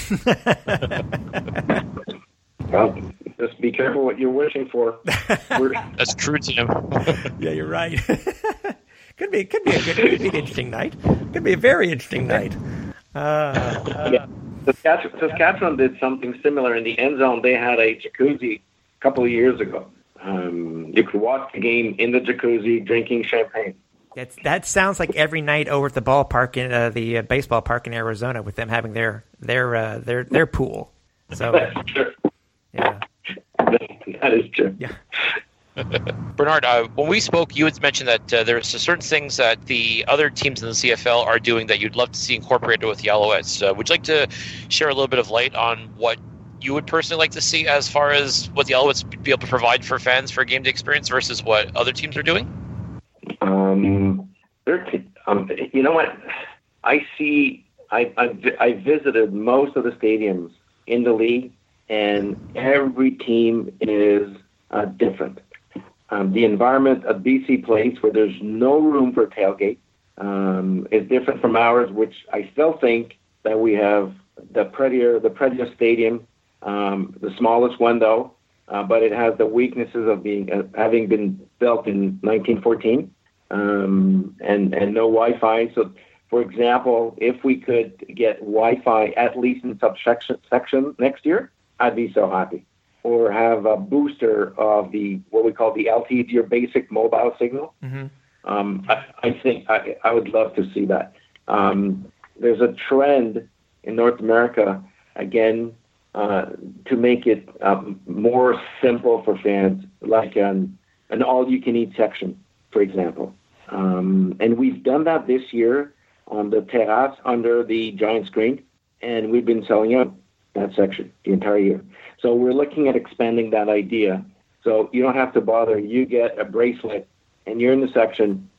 Well, just be careful what you're wishing for. We're... That's true, Tim. Yeah, you're right. Could be, could be a good, could be an interesting night. Could be a very interesting night. Uh, uh, yeah, Saskatchewan, Saskatchewan did something similar in the end zone. They had a jacuzzi a couple of years ago. Um, you could watch the game in the jacuzzi, drinking champagne. That's, that sounds like every night over at the ballpark in uh, the uh, baseball park in Arizona, with them having their their uh, their their pool. So, That's true. yeah. That is true. Yeah. Bernard, uh, when we spoke, you had mentioned that uh, there's certain things that the other teams in the C F L are doing that you'd love to see incorporated with the Alouettes. Uh, would you like to share a little bit of light on what you would personally like to see as far as what the Alouettes would be able to provide for fans for a game day experience versus what other teams are doing? Um, there, um, you know what? I see. I, I I visited most of the stadiums in the league, and every team is uh, different. Um, the environment at B C Place, where there's no room for tailgate, um, is different from ours, which I still think that we have the prettier, the prettier stadium, um, the smallest one though, uh, but it has the weaknesses of being uh, having been built in nineteen fourteen um, and and no Wi-Fi. So, for example, if we could get Wi-Fi at least in subsection section next year, I'd be so happy. Or have a booster of the what we call the L T E, your basic mobile signal. Mm-hmm. Um, I, I think I, I would love to see that. Um, there's a trend in North America again uh, to make it um, more simple for fans, like an an all-you-can-eat section, for example. Um, and we've done that this year on the terrace under the giant screen, and we've been selling out that section the entire year. So we're looking at expanding that idea. So you don't have to bother. You get a bracelet, and you're in the section,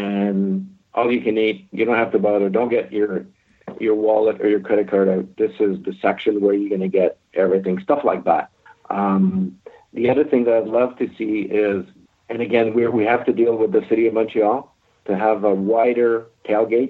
and all you can eat. You don't have to bother. Don't get your your wallet or your credit card out. This is the section where you're going to get everything, stuff like that. Um, the other thing that I'd love to see is, and again, we we have to deal with the city of Montreal to have a wider tailgate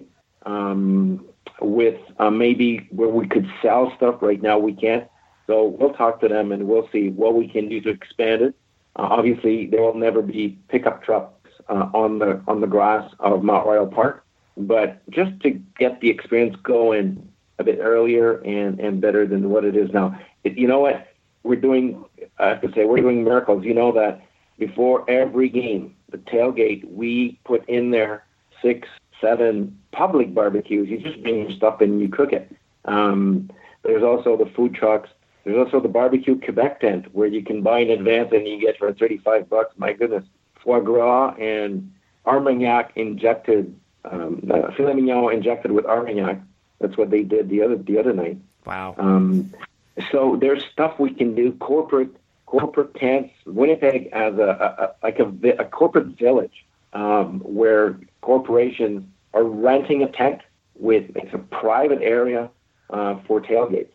um, with uh, maybe where we could sell stuff. Right now we can't. So we'll talk to them and we'll see what we can do to expand it. Uh, obviously, there will never be pickup trucks uh, on the on the grass of Mount Royal Park, but just to get the experience going a bit earlier and, and better than what it is now. It, you know what? We're doing, I have to say, we're doing miracles. You know that before every game, the tailgate, we put in there six, seven public barbecues. You just bring your stuff in and you cook it. Um, there's also the food trucks. There's also the Barbecue Quebec tent where you can buy in advance and you get for thirty-five bucks. My goodness, foie gras and Armagnac injected, um, uh, filet mignon injected with Armagnac. That's what they did the other the other night. Wow. Um, so there's stuff we can do. Corporate corporate tents. Winnipeg as a, a like a, a corporate village um, where corporations are renting a tent with it's a private area uh, for tailgates.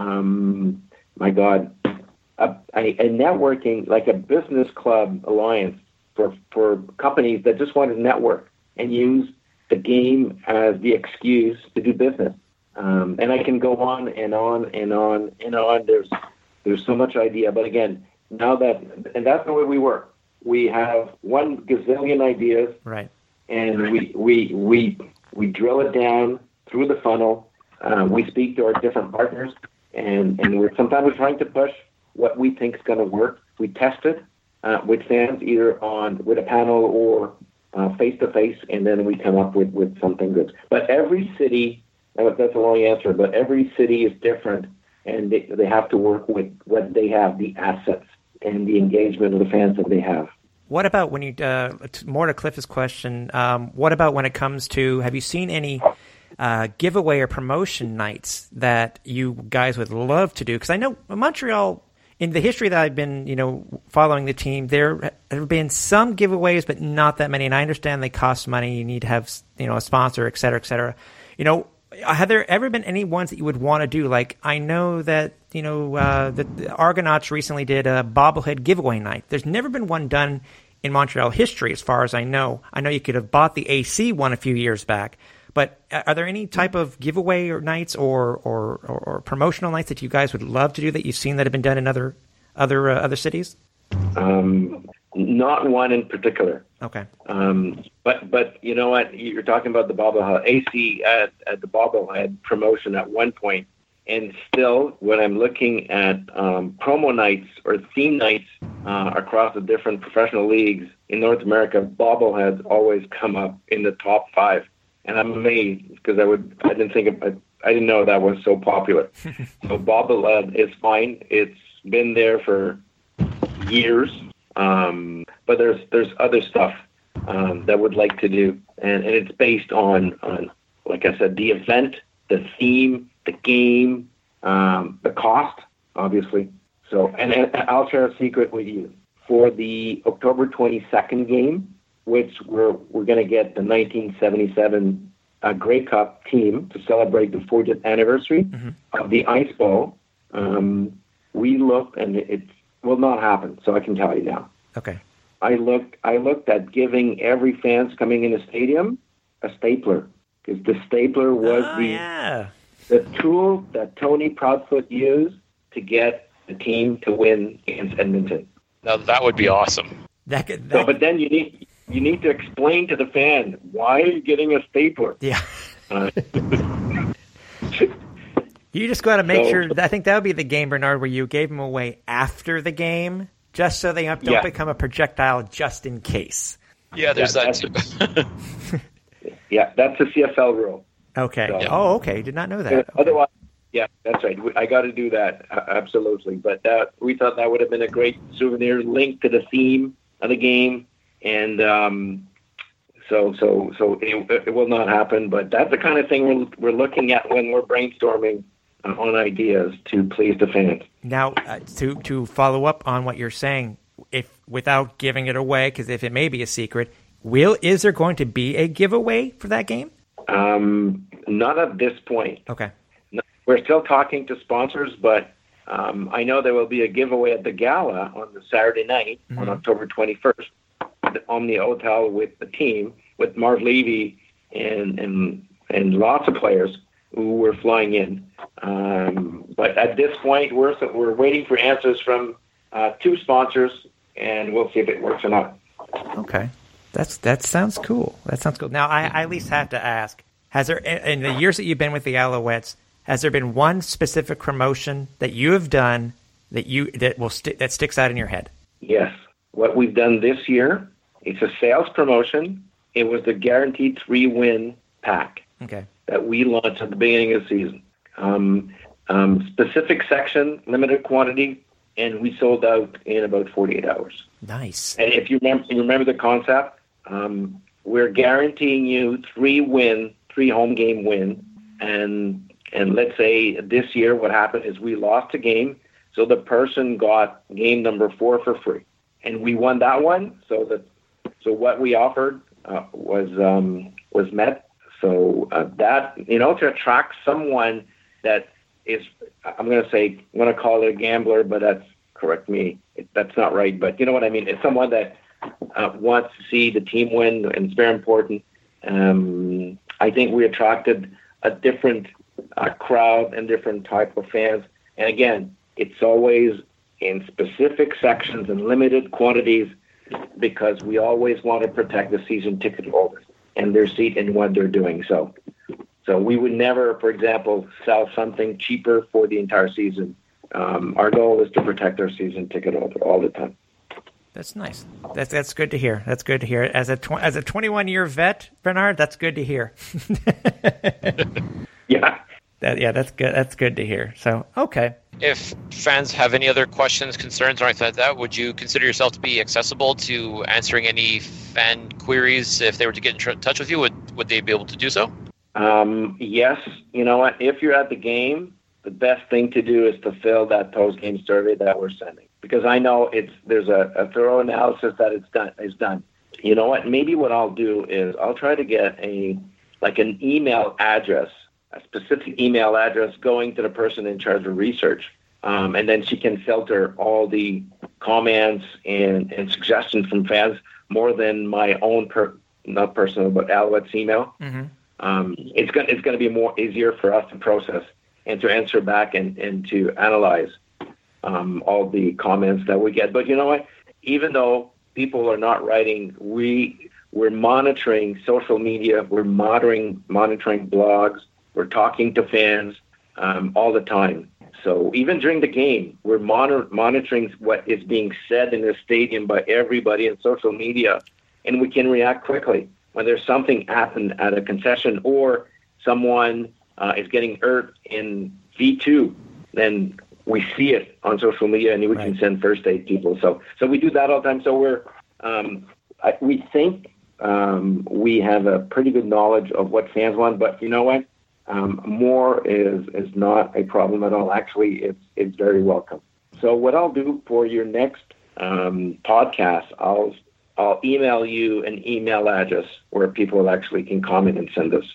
Um, my God, a, a, a networking, like a business club alliance for, for companies that just want to network and use the game as the excuse to do business. Um, and I can go on and on and on and on. There's, there's so much idea, but again, now that, and that's the way we work. We have one gazillion ideas, right? And we, we, we, we drill it down through the funnel. Uh, we speak to our different partners. And and we're sometimes we're trying to push what we think is going to work. We test it uh, with fans either on with a panel or face to face, and then we come up with, with something good. But every city, that's a long answer, but every city is different, and they they have to work with what they have, the assets and the engagement of the fans that they have. What about when you uh, more to Cliff's question? Um, what about when it comes to? Have you seen any? Uh, giveaway or promotion nights that you guys would love to do? Because I know Montreal, in the history that I've been, you know, following the team, there have been some giveaways, but not that many. And I understand they cost money. You need to have, you know, a sponsor, et cetera, et cetera. You know, have there ever been any ones that you would want to do? Like, I know that, you know, uh, the, the Argonauts recently did a bobblehead giveaway night. There's never been one done in Montreal history, as far as I know. I know you could have bought the A C one a few years back. But are there any type of giveaway or nights or, or, or, or promotional nights that you guys would love to do that you've seen that have been done in other other uh, other cities? Um, not one in particular. Okay. Um, but but you know what? You're talking about the bobblehead. A C at, at the bobblehead promotion at one point, and still when I'm looking at um, promo nights or theme nights uh, across the different professional leagues in North America, bobbleheads always come up in the top five. and I'm amazed because I would I didn't think of, I, I didn't know that was so popular. So bobblehead is fine. It's been there for years, um, but there's there's other stuff um, that would like to do, and, and it's based on on like I said, the event, the theme, the game, um, the cost, obviously. So, and, and I'll share a secret with you. For the October twenty-second game, which we're we're going to get the nineteen seventy-seven uh, Grey Cup team to celebrate the fortieth anniversary mm-hmm. of the Ice Bowl, um, we looked, and it will not happen. So I can tell you now. Okay. I looked. I looked at giving every fans coming in the stadium a stapler, because the stapler was oh, the yeah. the tool that Tony Proudfoot used to get the team to win against Edmonton. Now that would be awesome. That could, that so, but then you need you need to explain to the fan, why are you getting a stapler? Yeah. Uh, you just got to make so, sure. I think that would be the game, Bernard, where you gave them away after the game, just so they don't yeah. become a projectile, just in case. Yeah, there's yeah, that too. Yeah, that's a C F L rule. Okay. So, oh, okay. Did not know that. Okay. Otherwise, yeah, that's right. I got to do that, uh, absolutely. But that, we thought that would have been a great souvenir linked to the theme of the game, and um, so so so it, it will not happen. But that's the kind of thing we're we're looking at when we're brainstorming uh, on ideas to please the fans. Now, uh, to to follow up on what you're saying, if without giving it away, because if it may be a secret, will is there going to be a giveaway for that game? Um, not at this point. Okay. No, we're still talking to sponsors, but um, I know there will be a giveaway at the gala on the Saturday night mm-hmm. on October twenty-first at the Omni Hotel with the team, with Marv Levy and and and lots of players who were flying in. Um, but at this point, we're we're waiting for answers from uh, two sponsors, and we'll see if it works or not. Okay. That's that sounds cool. That sounds cool. Now, I, I at least have to ask: has there, in the years that you've been with the Alouettes, has there been one specific promotion that you have done that you that will sti- that sticks out in your head? Yes. What we've done this year, it's a sales promotion. It was the Guaranteed Three Win Pack okay. that we launched at the beginning of the season. Um, um, specific section, limited quantity, and we sold out in about forty-eight hours. Nice. And if you remember, you remember the concept. Um, we're guaranteeing you three win, three home game win, and and let's say this year what happened is we lost a game, so the person got game number four for free, and we won that one. So that so what we offered uh, was um, was met. So uh, that you know to attract someone that is, I'm going to say, I'm going to call it a gambler, but that's correct me. It, that's not right, but you know what I mean. It's someone that Uh, wants to see the team win, and it's very important. Um, I think we attracted a different uh, crowd and different type of fans. And again, it's always in specific sections and limited quantities because we always want to protect the season ticket holders and their seat and what they're doing. So, so we would never, for example, sell something cheaper for the entire season. Um, our goal is to protect our season ticket holder all the time. That's nice. That's that's good to hear. That's good to hear. As a tw- as a twenty-one year vet, Bernard, that's good to hear. yeah. That, yeah, that's good. That's good to hear. So, okay. If fans have any other questions, concerns, or anything like that, would you consider yourself to be accessible to answering any fan queries if they were to get in tr- touch with you? Would would they be able to do so? Um, yes. You know what? If you're at the game, the best thing to do is to fill that post-game survey that we're sending. Because I know it's there's a, a thorough analysis that it's done is done. You know what? Maybe what I'll do is I'll try to get a like an email address, a specific email address going to the person in charge of research, um, and then she can filter all the comments and, and suggestions from fans more than my own per not personal but Alouette's email. Mm-hmm. Um, it's gonna it's gonna be more easier for us to process and to answer back and, and to analyze. Um, all the comments that we get. But you know what? Even though people are not writing, we, we're monitoring social media, we're monitoring, monitoring blogs, we're talking to fans um, all the time. So even during the game, we're monitor- monitoring what is being said in the stadium by everybody in social media, and we can react quickly. when there's something happened at a concession or someone uh, is getting hurt in V two, then we see it on social media and we right. can send first aid people. So, so we do that all the time. So we're, um, I, we think um, we have a pretty good knowledge of what fans want, but you know what? Um, more is, is not a problem at all. Actually, it's, it's very welcome. So what I'll do for your next um, podcast, I'll, I'll email you an email address where people actually can comment and send us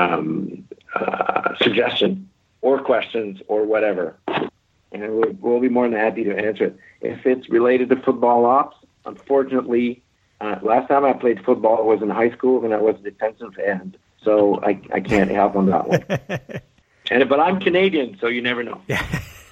um, uh, suggestions or questions or whatever. And we'll, we'll be more than happy to answer it. If it's related to football ops, unfortunately, uh, last time I played football was in high school and I was a defensive end. So I, I can't help on that one. and But I'm Canadian, so you never know. Yeah.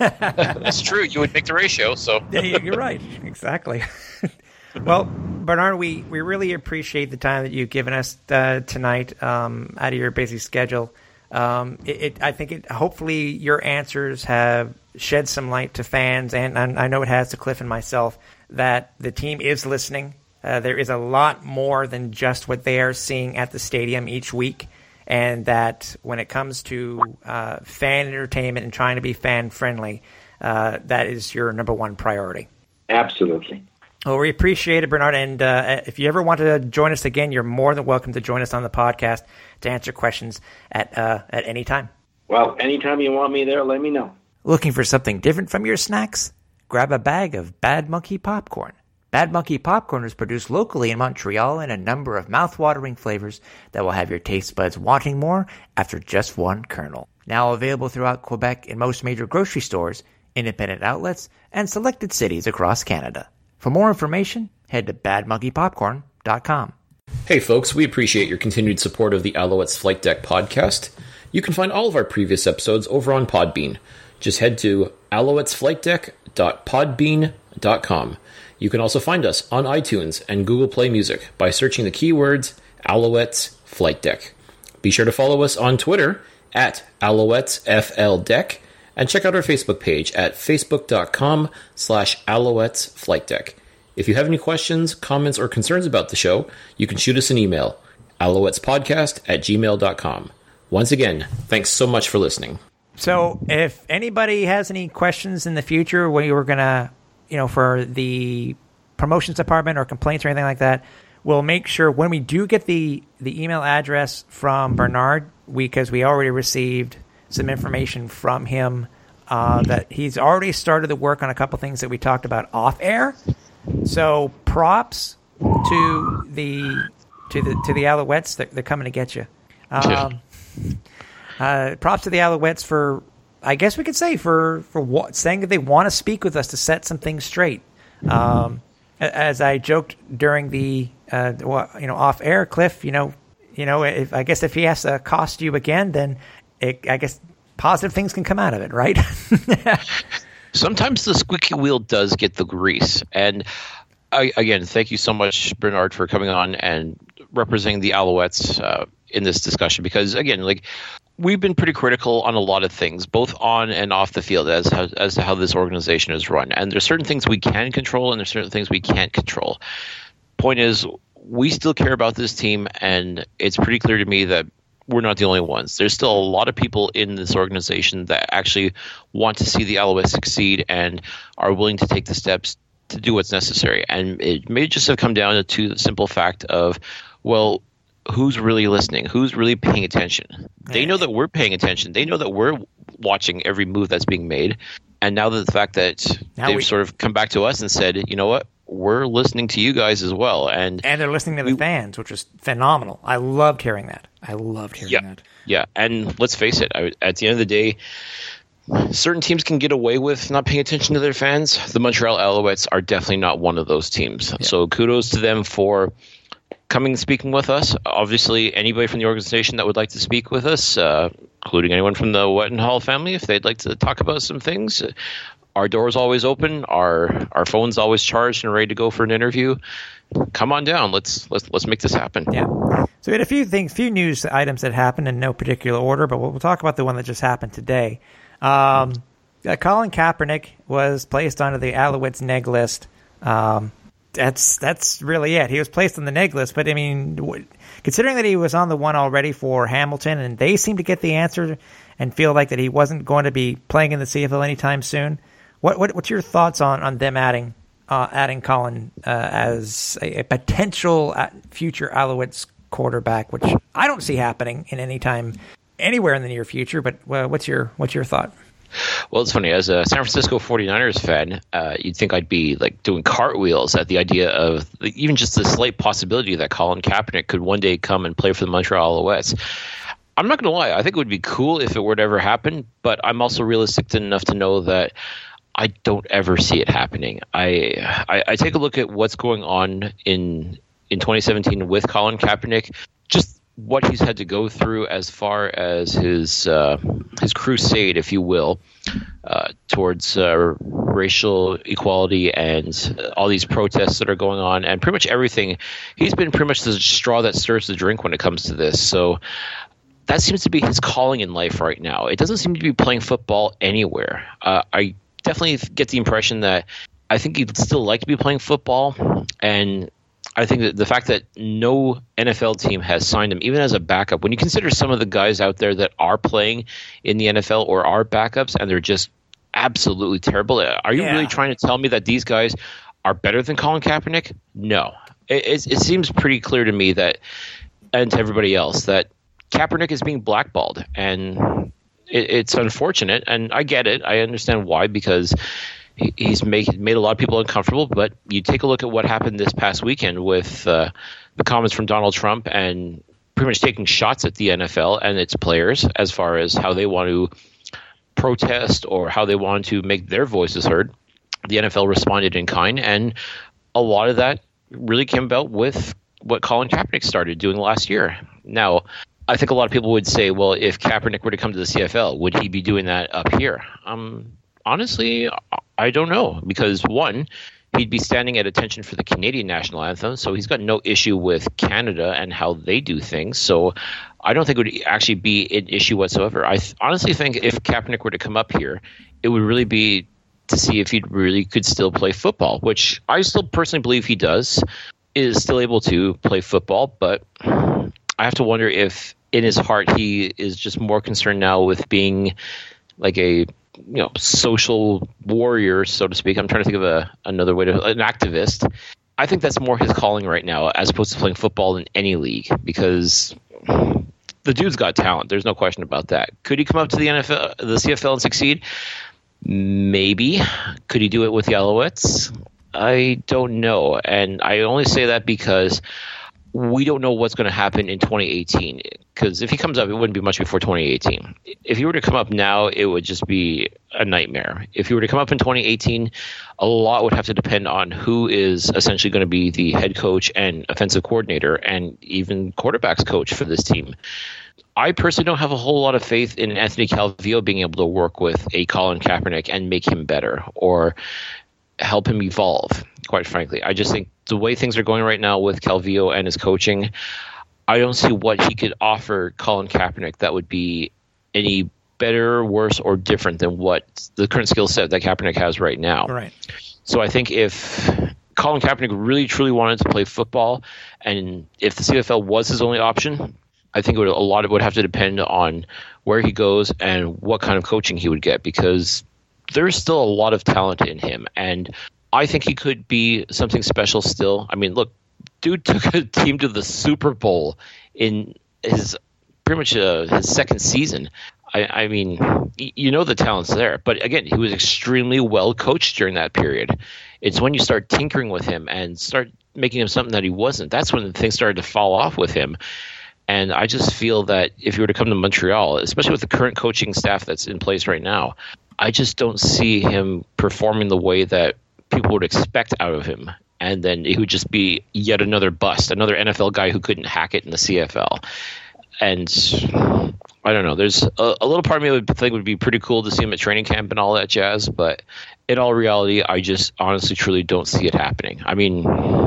That's true. You would make the ratio. So yeah, you're right. Exactly. Well, Bernard, we, we really appreciate the time that you've given us uh, tonight um, out of your busy schedule. Um, it, it, I think it, hopefully your answers have shed some light to fans, and, and I know it has to Cliff and myself, that the team is listening. Uh, there is a lot more than just what they are seeing at the stadium each week, and that when it comes to uh, fan entertainment and trying to be fan-friendly, uh, that is your number one priority. Absolutely. Well, we appreciate it, Bernard, and uh, if you ever want to join us again, you're more than welcome to join us on the podcast to answer questions at uh, at any time. Well, anytime you want me there, let me know. Looking for something different from your snacks? Grab a bag of Bad Monkey Popcorn. Bad Monkey Popcorn is produced locally in Montreal in a number of mouth-watering flavors that will have your taste buds wanting more after just one kernel. Now available throughout Quebec in most major grocery stores, independent outlets, and selected cities across Canada. For more information, head to bad monkey popcorn dot com. Hey folks, we appreciate your continued support of the Alouettes Flight Deck podcast. You can find all of our previous episodes over on Podbean. Just head to alouettes flight deck dot podbean dot com. You can also find us on iTunes and Google Play Music by searching the keywords Alouettes Flight Deck. Be sure to follow us on Twitter at Alouettes F L Deck, and check out our Facebook page at facebook.com slash Alouettes Flight Deck. If you have any questions, comments, or concerns about the show, you can shoot us an email, alouettespodcast at gmail dot com. Once again, thanks so much for listening. So if anybody has any questions in the future when you were going to, you know, for the promotions department or complaints or anything like that, we'll make sure when we do get the, the email address from Bernard, because we, we already received some information from him uh, that he's already started the work on a couple things that we talked about off air. So props to the to the to the Alouettes. They're, they're coming to get you. Um, uh, props to the Alouettes for, I guess we could say, for for what, saying that they want to speak with us to set some things straight. Um, as I joked during the uh, you know off air, Cliff, you know, you know, if I guess if he has to cost you again, then It, I guess positive things can come out of it, right? Sometimes the squeaky wheel does get the grease. And I, again, thank you so much, Bernard, for coming on and representing the Alouettes uh, in this discussion. Because, again, like we've been pretty critical on a lot of things, both on and off the field, as how, as to how this organization is run. And there's certain things we can control, and there's certain things we can't control. Point is, we still care about this team, and it's pretty clear to me that we're not the only ones. There's still a lot of people in this organization that actually want to see the Alouettes succeed and are willing to take the steps to do what's necessary. And it may just have come down to the simple fact of, well, who's really listening? Who's really paying attention? They know that we're paying attention. They know that we're watching every move that's being made. And now that the fact that now they've we, sort of come back to us and said, you know what? We're listening to you guys as well. And and they're listening to the we, fans, which is phenomenal. I loved hearing that. I loved hearing yeah, that. Yeah, and let's face it, I, at the end of the day, certain teams can get away with not paying attention to their fans. The Montreal Alouettes are definitely not one of those teams. Yeah. So kudos to them for coming and speaking with us. Obviously, anybody from the organization that would like to speak with us, uh, including anyone from the Wettenhall family, if they'd like to talk about some things, our door is always open. Our our phone's always charged and ready to go for an interview. Come on down. Let's let's let's make this happen. Yeah. So we had a few things, few news items that happened in no particular order, but we'll, we'll talk about the one that just happened today. Um, uh, Colin Kaepernick was placed onto the Alouettes neg list. Um, that's that's really it. He was placed on the neg list, but I mean, w- considering that he was on the one already for Hamilton, and they seem to get the answer and feel like that he wasn't going to be playing in the C F L anytime soon. What, what what's your thoughts on, on them adding uh, adding Colin uh, as a, a potential future Alouettes quarterback, which I don't see happening in any time anywhere in the near future? But uh, what's your what's your thought? Well, it's funny. As a San Francisco forty-niners fan, uh, you'd think I'd be like doing cartwheels at the idea of even just the slight possibility that Colin Kaepernick could one day come and play for the Montreal Alouettes. I'm not going to lie. I think it would be cool if it were to ever happen, but I'm also realistic enough to know that I don't ever see it happening. I I, I take a look at what's going on in in twenty seventeen with Colin Kaepernick, just what he's had to go through as far as his uh, his crusade, if you will, uh, towards uh, racial equality and all these protests that are going on, and pretty much everything. He's been pretty much the straw that stirs the drink when it comes to this. So that seems to be his calling in life right now. It doesn't seem to be playing football anywhere. Uh, I definitely get the impression that I think he'd still like to be playing football, and I think that the fact that no N F L team has signed him, even as a backup, when you consider some of the guys out there that are playing in the N F L or are backups and they're just absolutely terrible, are you yeah. really trying to tell me that these guys are better than Colin Kaepernick? No. It, it, it seems pretty clear to me that, and to everybody else, that Kaepernick is being blackballed, and it, it's unfortunate, and I get it. I understand why, because he's made, made a lot of people uncomfortable, but you take a look at what happened this past weekend with uh, the comments from Donald Trump and pretty much taking shots at the N F L and its players as far as how they want to protest or how they want to make their voices heard. The N F L responded in kind, and a lot of that really came about with what Colin Kaepernick started doing last year. Now, I think a lot of people would say, well, if Kaepernick were to come to the C F L, would he be doing that up here? Um, honestly, I don't know, because one, he'd be standing at attention for the Canadian national anthem, so he's got no issue with Canada and how they do things. So I don't think it would actually be an issue whatsoever. I th- honestly think if Kaepernick were to come up here, it would really be to see if he really could still play football, which I still personally believe he does, is still able to play football, but I have to wonder if in his heart he is just more concerned now with being like a you know, social warrior, so to speak. I'm trying to think of a another way to an activist. I think that's more his calling right now, as opposed to playing football in any league, because the dude's got talent. There's no question about that. Could he come up to the N F L, the C F L, and succeed? Maybe. Could he do it with the Alouettes? I don't know, and I only say that because we don't know what's going to happen in twenty eighteen, because if he comes up, it wouldn't be much before twenty eighteen. If he were to come up now, it would just be a nightmare. If he were to come up in twenty eighteen, a lot would have to depend on who is essentially going to be the head coach and offensive coordinator and even quarterbacks coach for this team. I personally don't have a whole lot of faith in Anthony Calvillo being able to work with a Colin Kaepernick and make him better or help him evolve, quite frankly. I just think the way things are going right now with Calvillo and his coaching, I don't see what he could offer Colin Kaepernick that would be any better, worse, or different than what the current skill set that Kaepernick has right now. Right. So I think if Colin Kaepernick really, truly wanted to play football, and if the C F L was his only option, I think it would, a lot of it would have to depend on where he goes and what kind of coaching he would get, because there's still a lot of talent in him, and I think he could be something special still. I mean, look, dude took a team to the Super Bowl in his pretty much uh, his second season. I, I mean, you know the talent's there, but again, he was extremely well coached during that period. It's when you start tinkering with him and start making him something that he wasn't, that's when things started to fall off with him. And I just feel that if you were to come to Montreal, especially with the current coaching staff that's in place right now, I just don't see him performing the way that people would expect out of him. And then he would just be yet another bust, another N F L guy who couldn't hack it in the C F L. And I don't know. There's a, a little part of me would think it would be pretty cool to see him at training camp and all that jazz. But in all reality, I just honestly, truly don't see it happening. I mean,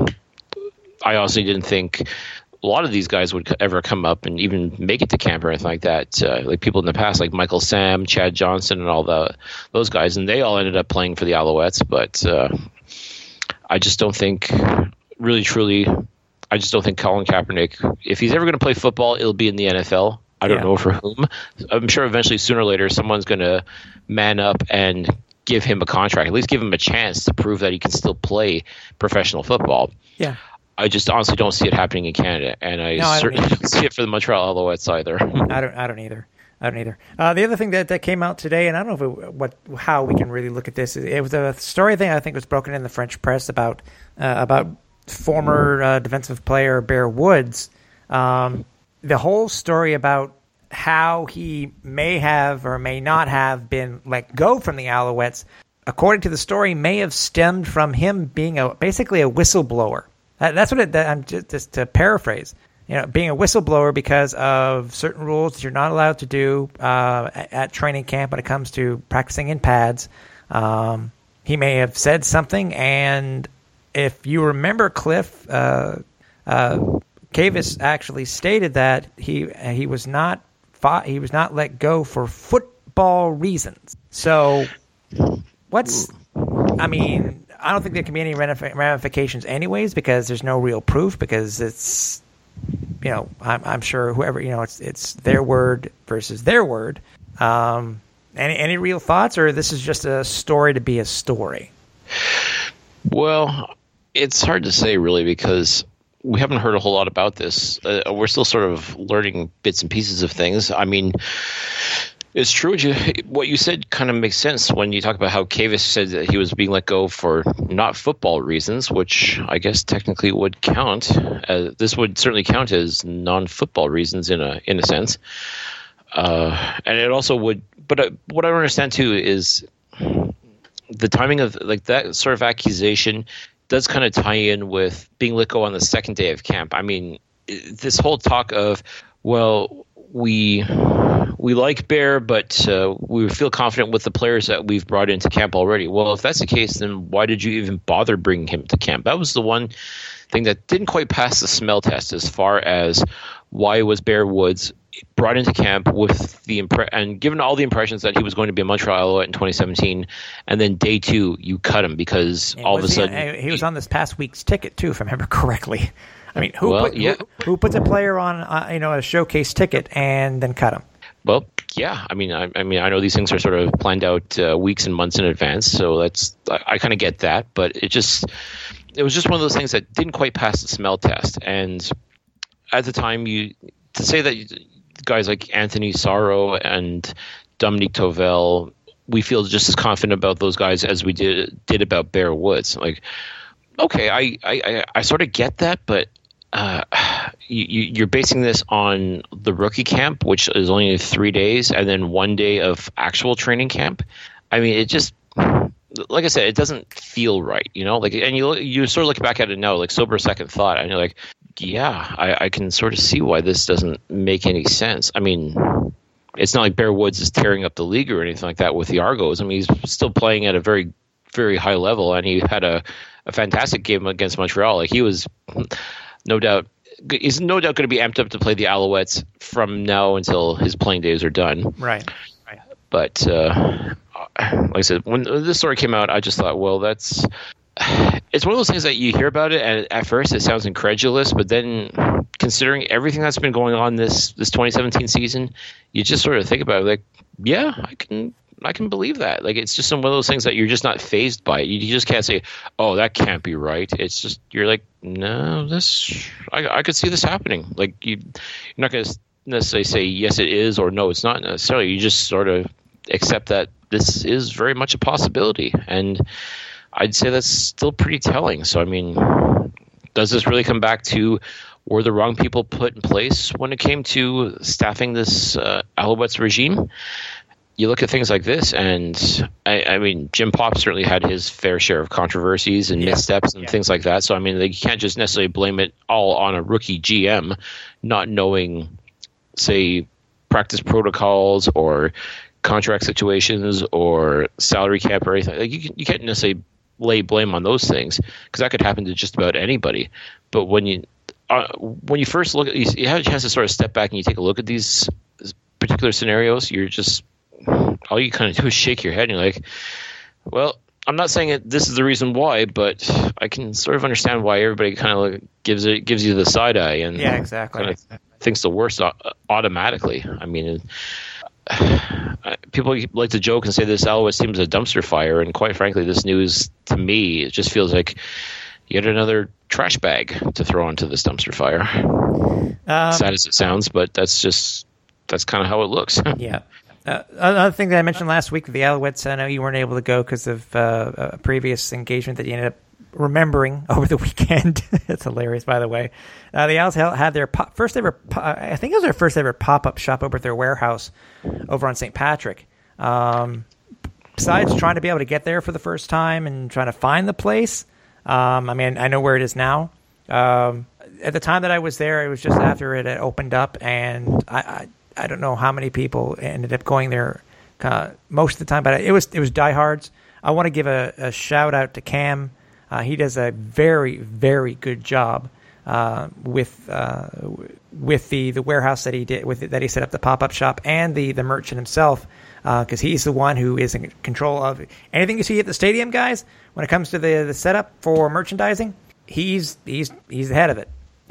I honestly didn't think a lot of these guys would ever come up and even make it to camp or anything like that. Uh, like people in the past, like Michael Sam, Chad Johnson, and all the those guys, and they all ended up playing for the Alouettes. But uh, I just don't think, really, truly, I just don't think Colin Kaepernick, if he's ever going to play football, it'll be in the N F L. I don't Yeah. know for whom. I'm sure eventually, sooner or later, someone's going to man up and give him a contract, at least give him a chance to prove that he can still play professional football. Yeah. I just honestly don't see it happening in Canada, and I, No, I don't certainly either. don't see it for the Montreal Alouettes either. I don't. I don't either. I don't either. Uh, the other thing that, that came out today, and I don't know if it, what how we can really look at this. It was a story thing I think was broken in the French press about uh, about former uh, defensive player Bear Woods. Um, the whole story about how he may have or may not have been let go from the Alouettes, according to the story, may have stemmed from him being a basically a whistleblower. That, that's what it. That, I'm just, just to paraphrase. You know, being a whistleblower because of certain rules that you're not allowed to do uh, at, at training camp when it comes to practicing in pads. Um, he may have said something, and if you remember, Cliff, uh, uh, Kavis actually stated that he he was not fought, he was not let go for football reasons. So, what's I mean. I don't think there can be any ramifications anyways because there's no real proof because it's, you know, I'm, I'm sure whoever, you know, it's it's their word versus their word. Um, any any real thoughts, or this is just a story to be a story? Well, it's hard to say really because we haven't heard a whole lot about this. Uh, we're still sort of learning bits and pieces of things. I mean, it's true. What you, what you said kind of makes sense when you talk about how Kavis said that he was being let go for not football reasons, which I guess technically would count. Uh, this would certainly count as non-football reasons in a in a sense. Uh, and it also would. But uh, what I don't understand too is the timing of like that sort of accusation does kind of tie in with being let go on the second day of camp. I mean, this whole talk of, well, we we like Bear, but uh, we feel confident with the players that we've brought into camp already. Well, if that's the case, then why did you even bother bringing him to camp? That was the one thing that didn't quite pass the smell test as far as why was Bear Woods brought into camp with the impre- and given all the impressions that he was going to be a Montreal Alouette in twenty seventeen, and then day two you cut him because And all of a was he- sudden uh, he was on this past week's ticket too, if I remember correctly. I mean, who Well, put, yeah. who, who puts a player on uh, you know a showcase ticket and then cut him? Well, yeah. I mean, I, I mean, I know these things are sort of planned out uh, weeks and months in advance, so that's I, I kind of get that. But it just, it was just one of those things that didn't quite pass the smell test. And at the time, you to say that you, guys like Anthony Sorrow and Dominique Tovel, we feel just as confident about those guys as we did did about Bear Woods. Like, okay, I I, I, I sort of get that, but. Uh, you, you're basing this on the rookie camp, which is only three days, and then one day of actual training camp. I mean, it just, like I said, it doesn't feel right, you know. Like, and you you sort of look back at it now, like sober second thought, and you're like, yeah, I, I can sort of see why this doesn't make any sense. I mean, it's not like Bear Woods is tearing up the league or anything like that with the Argos. I mean, he's still playing at a very, very high level, and he had a, a fantastic game against Montreal. Like he was. No doubt, he's no doubt going to be amped up to play the Alouettes from now until his playing days are done. Right. right. But uh, like I said, when this story came out, I just thought, well, that's it's one of those things that you hear about it, and at first it sounds incredulous, but then considering everything that's been going on this this twenty seventeen season, you just sort of think about it, like, yeah, I can. I can believe that. Like, it's just some one of those things that you're just not fazed by it. You, you just can't say, "Oh, that can't be right." It's just you're like, "No, this I, I could see this happening." Like you, you're not going to necessarily say yes, it is, or no, it's not necessarily. You just sort of accept that this is very much a possibility, and I'd say that's still pretty telling. So, I mean, does this really come back to were the wrong people put in place when it came to staffing this uh, Alouettes regime? You look at things like this, and I, I mean, Jim Popp certainly had his fair share of controversies and Yeah. missteps and Yeah. things like that. So, I mean, they can't just necessarily blame it all on a rookie G M not knowing, say, practice protocols or contract situations or salary cap or anything. Like, you, can, you can't necessarily lay blame on those things because that could happen to just about anybody. But when you uh, when you first look at you, you have a chance to sort of step back and you take a look at these particular scenarios, you're just all you kind of do is shake your head and you're like, well, I'm not saying it, this is the reason why, but I can sort of understand why everybody kind of gives it gives you the side eye and Yeah, exactly. kind of thinks the worst au- automatically. I mean, uh, people like to joke and say this Alouettes team is a dumpster fire, and quite frankly, this news to me it just feels like yet another trash bag to throw onto this dumpster fire. Um, Sad as it sounds, but that's just that's kind of how it looks. Yeah. Uh, another thing that I mentioned last week with the Alouettes, I know you weren't able to go because of uh, a previous engagement that you ended up remembering over the weekend. It's hilarious, by the way. Uh, the Owls had their pop, first ever, I think it was their first ever pop-up shop over at their warehouse over on Saint Patrick. Um, besides trying to be able to get there for the first time and trying to find the place, um, I mean, I know where it is now. Um, at the time that I was there, it was just after it had opened up, and I, I I don't know how many people ended up going there uh, most of the time, but it was it was diehards. I want to give a, a shout out to Cam. Uh, he does a very very good job uh, with uh, with the, the warehouse that he did with it, that he set up the pop up shop and the, the merchant himself, because uh, he's the one who is in control of anything you see at the stadium, guys. When it comes to the, the setup for merchandising, he's he's he's the head of it,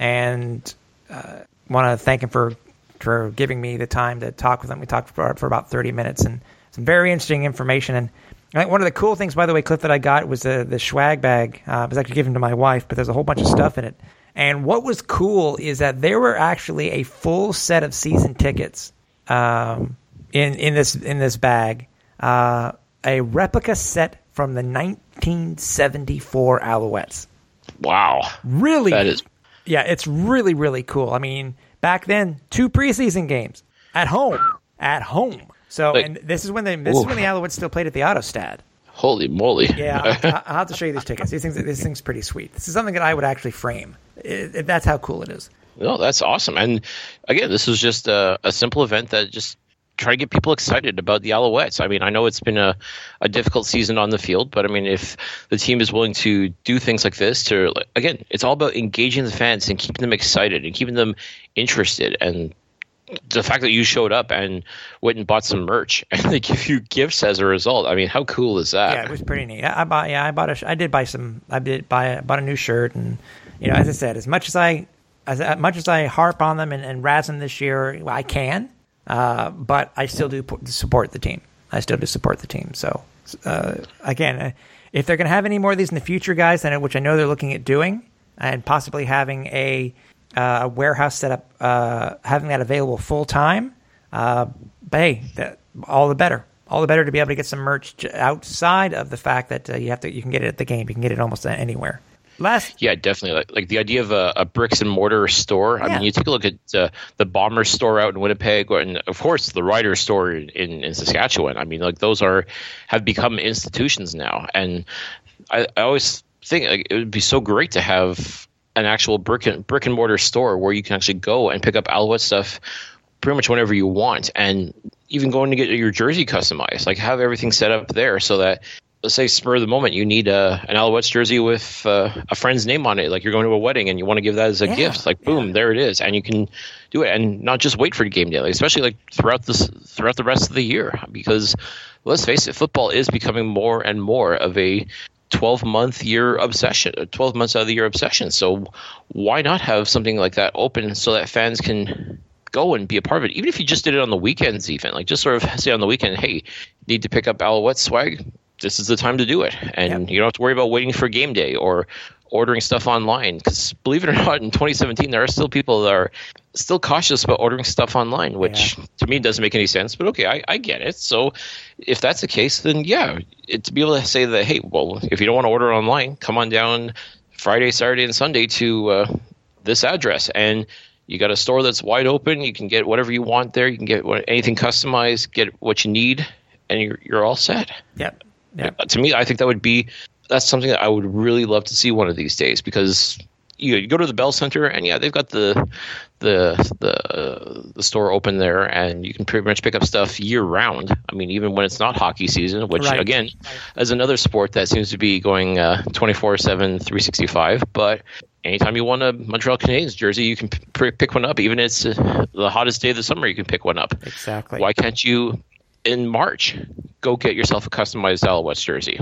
and uh, want to thank him for. for giving me the time to talk with him. We talked for, for about thirty minutes and some very interesting information. And I think one of the cool things, by the way, Cliff, that I got was the, the swag bag. Uh, it was actually given to my wife, but there's a whole bunch of stuff in it. And what was cool is that there were actually a full set of season tickets um, in, in this in this bag, uh, a replica set from the nineteen seventy-four Alouettes. Wow. Really? That is... Yeah, it's really, really cool. I mean, back then, two preseason games at home, at home. So, like, and this is when they this ooh. is when the Alouettes still played at the Autostad. Holy moly! Yeah, I'll, I'll have to show you these tickets. These things, this thing's pretty sweet. This is something that I would actually frame. It, it, that's how cool it is. No, that's awesome. And again, this was just a, a simple event that just try to get people excited about the Alouettes. I mean, I know it's been a, a difficult season on the field, but I mean, if the team is willing to do things like this, to again, it's all about engaging the fans and keeping them excited and keeping them interested. And the fact that you showed up and went and bought some merch and they give you gifts as a result, I mean, how cool is that? Yeah, it was pretty neat. I bought, yeah, I bought a, I did buy some, I did buy, bought a new shirt, and you know, as I said, as much as I, as, as much as I harp on them and, and razz them this year, I can. Uh, but I still do support the team. I still do support the team. So, uh, again, uh, if they're going to have any more of these in the future, guys, then which I know they're looking at doing, and possibly having a, uh, a warehouse set up, uh, having that available full time, uh, but hey, that, all the better. All the better to be able to get some merch outside of the fact that uh, you have to, you can get it at the game. You can get it almost anywhere. Last, yeah, definitely. Like, like the idea of a, a bricks and mortar store. I yeah. mean, you take a look at uh, the Bomber store out in Winnipeg, or, and of course the Ryder store in, in Saskatchewan. I mean, like those are have become institutions now, and I, I always think like, it would be so great to have an actual brick and brick and mortar store where you can actually go and pick up Alouette stuff pretty much whenever you want, and even going to get your jersey customized. Like have everything set up there so that, let's say, spur of the moment, you need a, an Alouettes jersey with uh, a friend's name on it. Like you're going to a wedding and you want to give that as a yeah, gift. Like, boom, yeah. there it is. And you can do it and not just wait for game day, like, especially like throughout this, throughout the rest of the year. Because let's face it, football is becoming more and more of a twelve-month year obsession, twelve months out of the year obsession. So why not have something like that open so that fans can go and be a part of it? Even if you just did it on the weekends, even like just sort of say on the weekend, hey, need to pick up Alouette swag, this is the time to do it. And yep. you don't have to worry about waiting for game day or ordering stuff online. Because believe it or not, in twenty seventeen, there are still people that are still cautious about ordering stuff online, which yeah. to me doesn't make any sense. But okay, I, I get it. So if that's the case, then yeah, it, to be able to say that, hey, well, if you don't want to order online, come on down Friday, Saturday, and Sunday to uh, this address. And you got a store that's wide open. You can get whatever you want there. You can get what, anything customized, get what you need, and you're, you're all set. Yep. Yeah. To me, I think that would be that's something that I would really love to see one of these days, because you, you go to the Bell Center and yeah, they've got the the the uh, the store open there, and you can pretty much pick up stuff year round. I mean, even when it's not hockey season, which right. again, as another sport that seems to be going uh, twenty-four seven, three sixty-five. But anytime you want a Montreal Canadiens jersey, you can p- pick one up. Even if it's uh, the hottest day of the summer, you can pick one up. Exactly. Why can't you? In March, go get yourself a customized Alouettes jersey.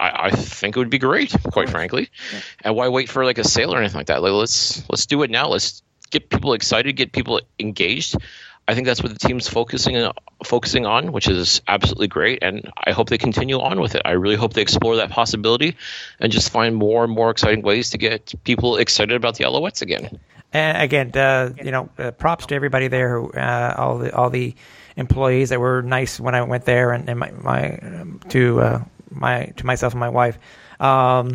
I, I think it would be great, quite frankly. Yeah. And why wait for like a sale or anything like that? Like, let's let's do it now. Let's get people excited, get people engaged. I think that's what the team's focusing focusing on, which is absolutely great. And I hope they continue on with it. I really hope they explore that possibility and just find more and more exciting ways to get people excited about the Alouettes again. And again, uh, you know, uh, props to everybody there, who, uh, all the all the employees that were nice when I went there, and, and my, my um, to uh, my to myself and my wife. Um,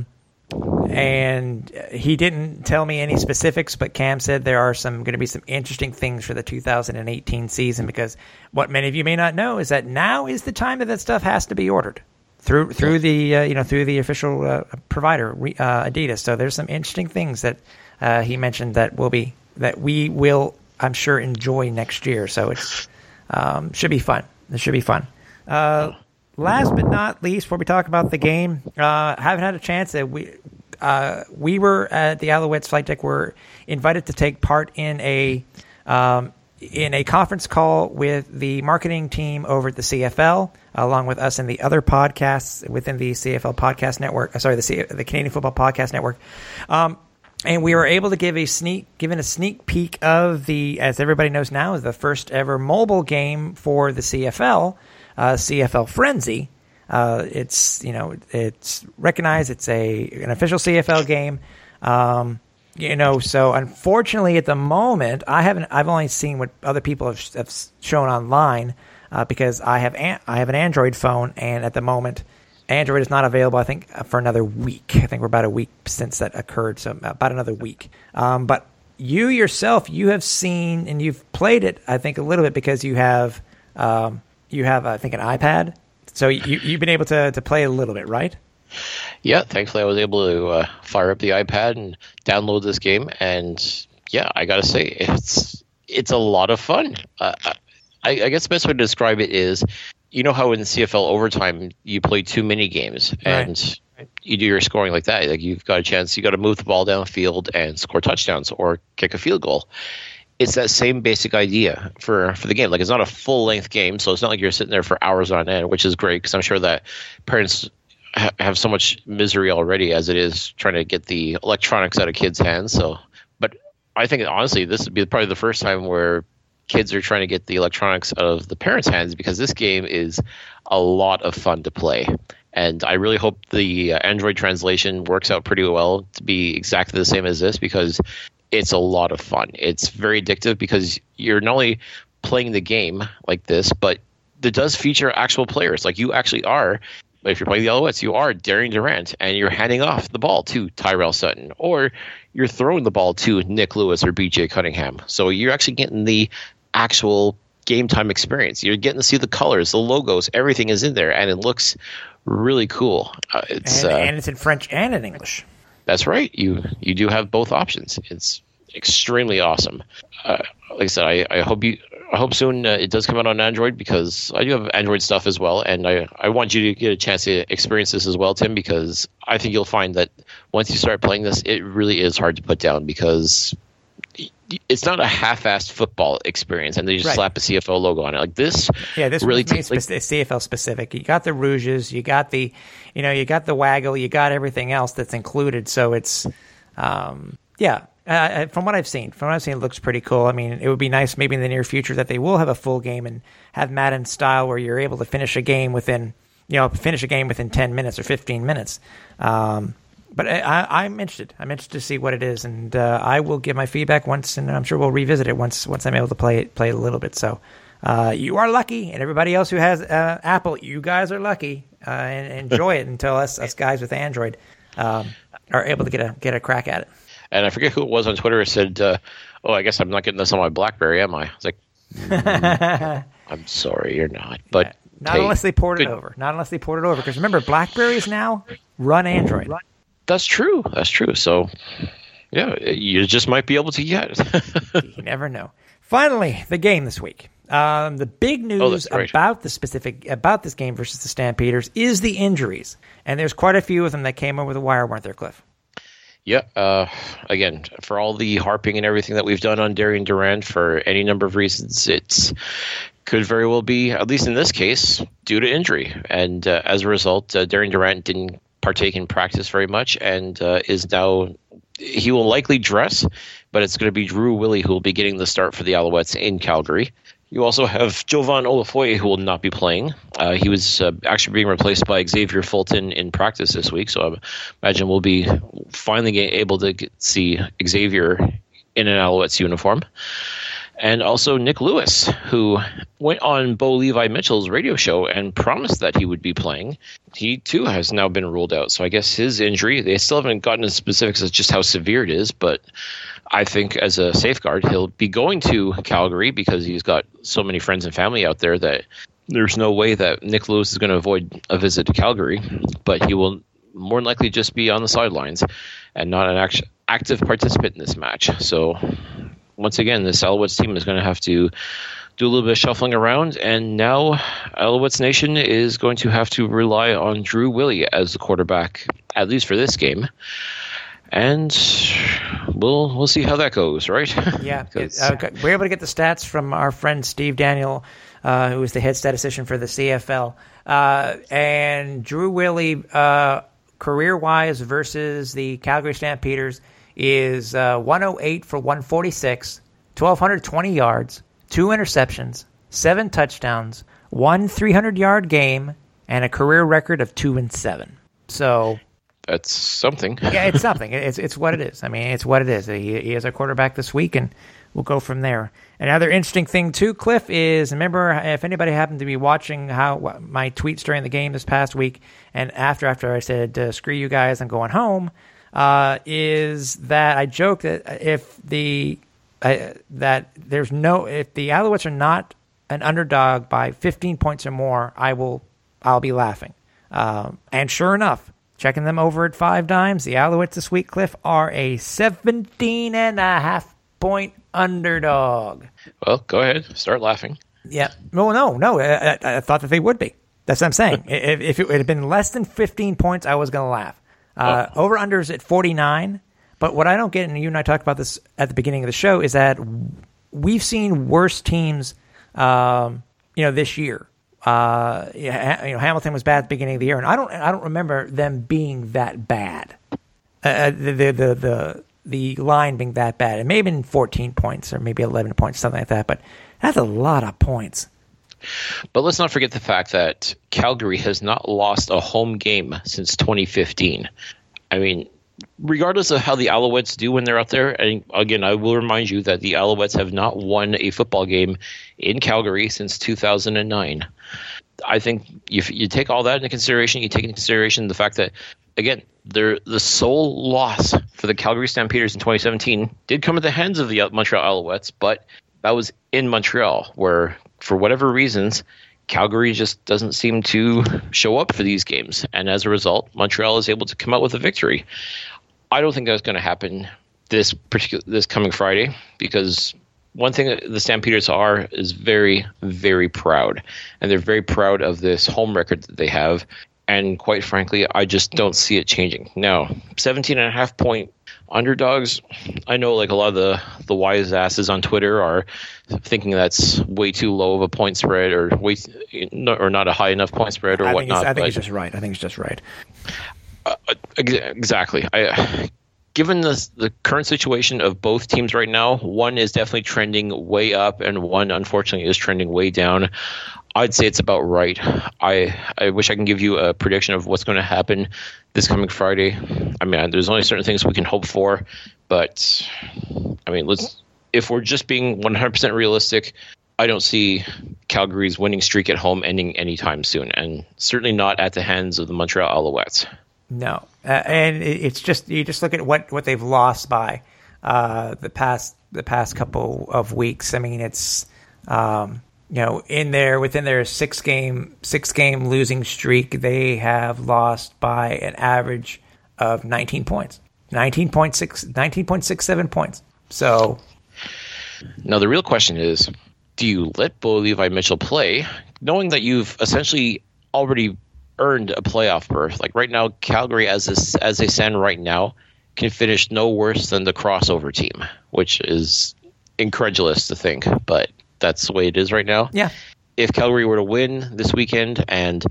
and he didn't tell me any specifics, but Cam said there are some going to be some interesting things for the two thousand eighteen season, because what many of you may not know is that now is the time that that stuff has to be ordered through through the uh, you know through the official uh, provider, uh, Adidas. So there's some interesting things that uh, he mentioned that will be that we will, I'm sure, enjoy next year. So it's um, should be fun. It should be fun. Uh, Last but not least, before we talk about the game, uh, haven't had a chance. Uh, we uh, we were at the Alouettes Flight Deck. Were invited to take part in a um, in a conference call with the marketing team over at the C F L, along with us and the other podcasts within the C F L podcast network. Uh, sorry, the C- the Canadian Football Podcast Network. Um, and we were able to give a sneak, given a sneak peek of the, as everybody knows now, is the first ever mobile game for the C F L. Uh, C F L Frenzy. Uh, it's you know it's recognized. It's a an official C F L game. Um, you know, so unfortunately, at the moment, I haven't. I've only seen what other people have, have shown online uh, because I have an, I have an Android phone, and at the moment, Android is not available. I think for another week. I think we're about a week since that occurred, so about another week. Um, but you yourself, you have seen and you've played it. I think a little bit because you have. Um, You have, I think, an iPad, so you, you've been able to, to play a little bit, right? Yeah, thankfully I was able to uh, fire up the iPad and download this game, and yeah, I gotta say, it's it's a lot of fun. Uh, I, I guess the best way to describe it is, you know how in C F L overtime you play two mini games, and right. you do your scoring like that. Like you've got a chance, you got to move the ball downfield and score touchdowns or kick a field goal. It's that same basic idea for, for the game. Like, it's not a full-length game, so it's not like you're sitting there for hours on end, which is great because I'm sure that parents ha- have so much misery already as it is trying to get the electronics out of kids' hands. So, but I think, honestly, this would be probably the first time where kids are trying to get the electronics out of the parents' hands, because this game is a lot of fun to play. And I really hope the uh, Android translation works out pretty well to be exactly the same as this, because it's a lot of fun. It's very addictive because you're not only playing the game like this, but it does feature actual players. Like you actually are, if you're playing the Alouettes, you are Darian Durant, and you're handing off the ball to Tyrell Sutton, or you're throwing the ball to Nick Lewis or B J Cunningham. So you're actually getting the actual game time experience. You're getting to see the colors, the logos, everything is in there, and it looks really cool. Uh, it's and, uh, and it's in French and in English. That's right. You you do have both options. It's extremely awesome. Uh, like I said, I, I hope you I hope soon uh, it does come out on Android, because I do have Android stuff as well, and I, I want you to get a chance to experience this as well, Tim, because I think you'll find that once you start playing this, it really is hard to put down, because it's not a half-assed football experience, and they just right. slap a C F L logo on it. Like this, yeah, this really takes like, C F L specific. You got the rouges, you got the, you know, you got the waggle, you got everything else that's included. So it's, um, yeah. Uh, from what I've seen, from what I've seen, it looks pretty cool. I mean, it would be nice maybe in the near future that they will have a full game and have Madden style where you're able to finish a game within, you know, finish a game within ten minutes or fifteen minutes. Um, But I, I'm interested. I'm interested to see what it is, and uh, I will give my feedback once, and I'm sure we'll revisit it once once I'm able to play it play it a little bit. So uh, you are lucky, and everybody else who has uh, Apple, you guys are lucky, uh, and enjoy it until us us guys with Android um, are able to get a get a crack at it. And I forget who it was on Twitter who said, uh, "Oh, I guess I'm not getting this on my BlackBerry, am I?" I was like, mm, "I'm sorry, you're not." But yeah. Not hey, unless they port good. it over. Not unless they port it over. Because remember, BlackBerries now run Android. That's true. That's true. So, yeah, you just might be able to get it. You never know. Finally, the game this week. Um, the big news oh, about the specific about this game versus the Stampeders is the injuries, and there's quite a few of them that came over the wire, weren't there, Cliff? Yeah. Uh, again, for all the harping and everything that we've done on Darian Durant for any number of reasons, it's could very well be, at least in this case, due to injury, and uh, as a result, uh, Darian Durant didn't partake in practice very much, and uh, is now he will likely dress, but it's going to be Drew Willie who will be getting the start for the Alouettes in Calgary. You also have Jovan Olafoye, who will not be playing. Uh, he was uh, actually being replaced by Xavier Fulton in practice this week, so I imagine we'll be finally get, able to get, see Xavier in an Alouettes uniform. And also Nick Lewis, who went on Bo Levi Mitchell's radio show and promised that he would be playing. He, too, has now been ruled out. So I guess his injury, they still haven't gotten into specifics as just how severe it is, but I think as a safeguard, he'll be going to Calgary because he's got so many friends and family out there that there's no way that Nick Lewis is going to avoid a visit to Calgary, but he will more than likely just be on the sidelines and not an act- active participant in this match. So once again, this Alouettes team is going to have to do a little bit of shuffling around, and now Alouettes Nation is going to have to rely on Drew Willie as the quarterback, at least for this game. And we'll we'll see how that goes, right? Yeah, uh, we're able to get the stats from our friend Steve Daniel, uh, who is the head statistician for the C F L. Uh, and Drew Willie, uh, career-wise versus the Calgary Stampeders, is uh, one oh eight for one forty-six, one thousand two hundred twenty yards, two interceptions, seven touchdowns, one three hundred yard game, and a career record of two and seven. So that's something. Yeah, it's something. It's it's what it is. I mean, it's what it is. He, he is our quarterback this week, and we'll go from there. Another interesting thing too, Cliff, is remember if anybody happened to be watching how my tweets during the game this past week, and after after I said uh, screw you guys, I'm going home. Uh, is that I joke that if the uh, that there's no if the Alouettes are not an underdog by fifteen points or more, I will I'll be laughing. Um, and sure enough, checking them over at Five Dimes, the Alouettes this week, Cliff, are a seventeen and a half point underdog. Well, go ahead, start laughing. Yeah. No, no, no. I, I, I thought that they would be. That's what I'm saying. if, if it had been less than fifteen points, I was going to laugh. Uh, oh. Over-unders at forty-nine. But what I don't get, and you and I talked about this at the beginning of the show, is that we've seen worse teams, um, you know, this year. Uh, you know, Hamilton was bad at the beginning of the year, and I don't, I don't remember them being that bad. Uh, the, the, the, the, the line being that bad. It may have been fourteen points or maybe eleven points, something like that. But that's a lot of points. But let's not forget the fact that Calgary has not lost a home game since twenty fifteen. I mean, regardless of how the Alouettes do when they're out there, and again, I will remind you that the Alouettes have not won a football game in Calgary since two thousand nine. I think if you take all that into consideration, you take into consideration the fact that, again, the sole loss for the Calgary Stampeders in twenty seventeen did come at the hands of the Montreal Alouettes, but that was in Montreal, where for whatever reasons, Calgary just doesn't seem to show up for these games. And as a result, Montreal is able to come out with a victory. I don't think that's going to happen this particular this coming Friday, because one thing that the Stampeders are is very, very proud. And they're very proud of this home record that they have. And quite frankly, I just don't see it changing. Now, seventeen and a half point underdogs, I know like a lot of the, the wise asses on Twitter are thinking that's way too low of a point spread, or way or not a high enough point spread, or I whatnot. Think I think but, it's just right. I think it's just right. Uh, exactly. I, given the the current situation of both teams right now, one is definitely trending way up, and one unfortunately is trending way down. I'd say it's about right. I I wish I can give you a prediction of what's going to happen this coming Friday. I mean, there's only certain things we can hope for, but I mean, let's if we're just being one hundred percent realistic, I don't see Calgary's winning streak at home ending anytime soon, and certainly not at the hands of the Montreal Alouettes. No, uh, and it's just you just look at what, what they've lost by uh, the past the past couple of weeks. I mean, it's um, you know in their within their six game six game losing streak, they have lost by an average of nineteen points, nineteen point six, nineteen point six seven points. So now the real question is, do you let Bo Levi Mitchell play, knowing that you've essentially already earned a playoff berth? Like right now, Calgary, as this, as they stand right now, can finish no worse than the crossover team, which is incredulous to think, but that's the way it is right now. Yeah. If Calgary were to win this weekend and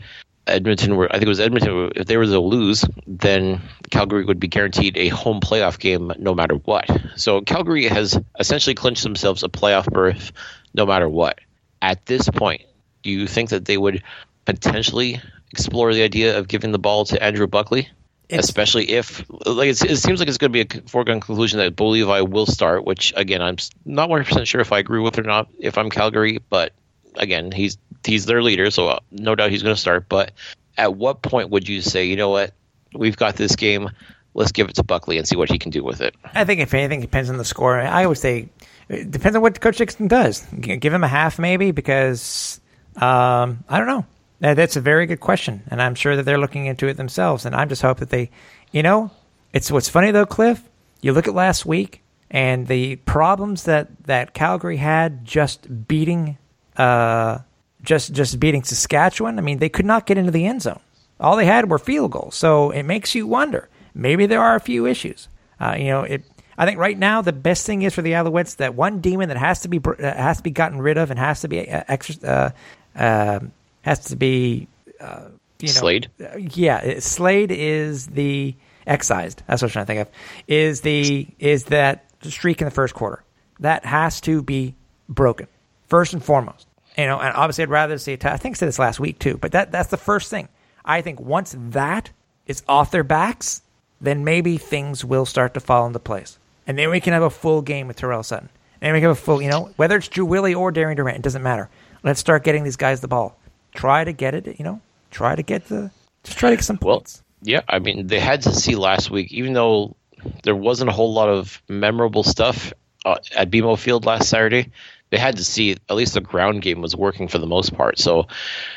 Edmonton were, I think it was Edmonton, if they were to lose, then Calgary would be guaranteed a home playoff game no matter what. So Calgary has essentially clinched themselves a playoff berth no matter what. At this point, do you think that they would potentially explore the idea of giving the ball to Andrew Buckley? It's, Especially if, like, it's, it seems like it's going to be a foregone conclusion that Bo Levi will start, which, again, I'm not one hundred percent sure if I agree with it or not if I'm Calgary, but, again, he's he's their leader, so no doubt he's going to start. But at what point would you say, you know what, we've got this game, let's give it to Buckley and see what he can do with it? I think if anything, it depends on the score. I always say it depends on what Coach Dixon does. Give him a half maybe because, um, I don't know. That's a very good question, and I'm sure that they're looking into it themselves, and I just hope that they, you know, it's what's funny though, Cliff, you look at last week and the problems that, that Calgary had just beating uh, just just beating Saskatchewan. I mean, they could not get into the end zone. All they had were field goals, so it makes you wonder. Maybe there are a few issues. Uh, you know, it. I think right now the best thing is for the Alouettes that one demon that has to be uh, has to be gotten rid of and has to be uh, extra. Uh, uh, Has to be, uh, you know, Slade. Uh, yeah, Slade is the excised. That's what I'm trying to think of. Is the is that streak in the first quarter that has to be broken first and foremost. You know, and obviously I'd rather see. I think I said this last week too, but that that's the first thing. I think once that is off their backs, then maybe things will start to fall into place, and then we can have a full game with Terrell Sutton, and we can have a full, you know, whether it's Drew Willie or Darian Durant, it doesn't matter. Let's start getting these guys the ball. Try to get it, you know, try to get the, just try to get some points. Well, yeah, I mean, they had to see last week, even though there wasn't a whole lot of memorable stuff uh, at B M O Field last Saturday, they had to see at least the ground game was working for the most part. So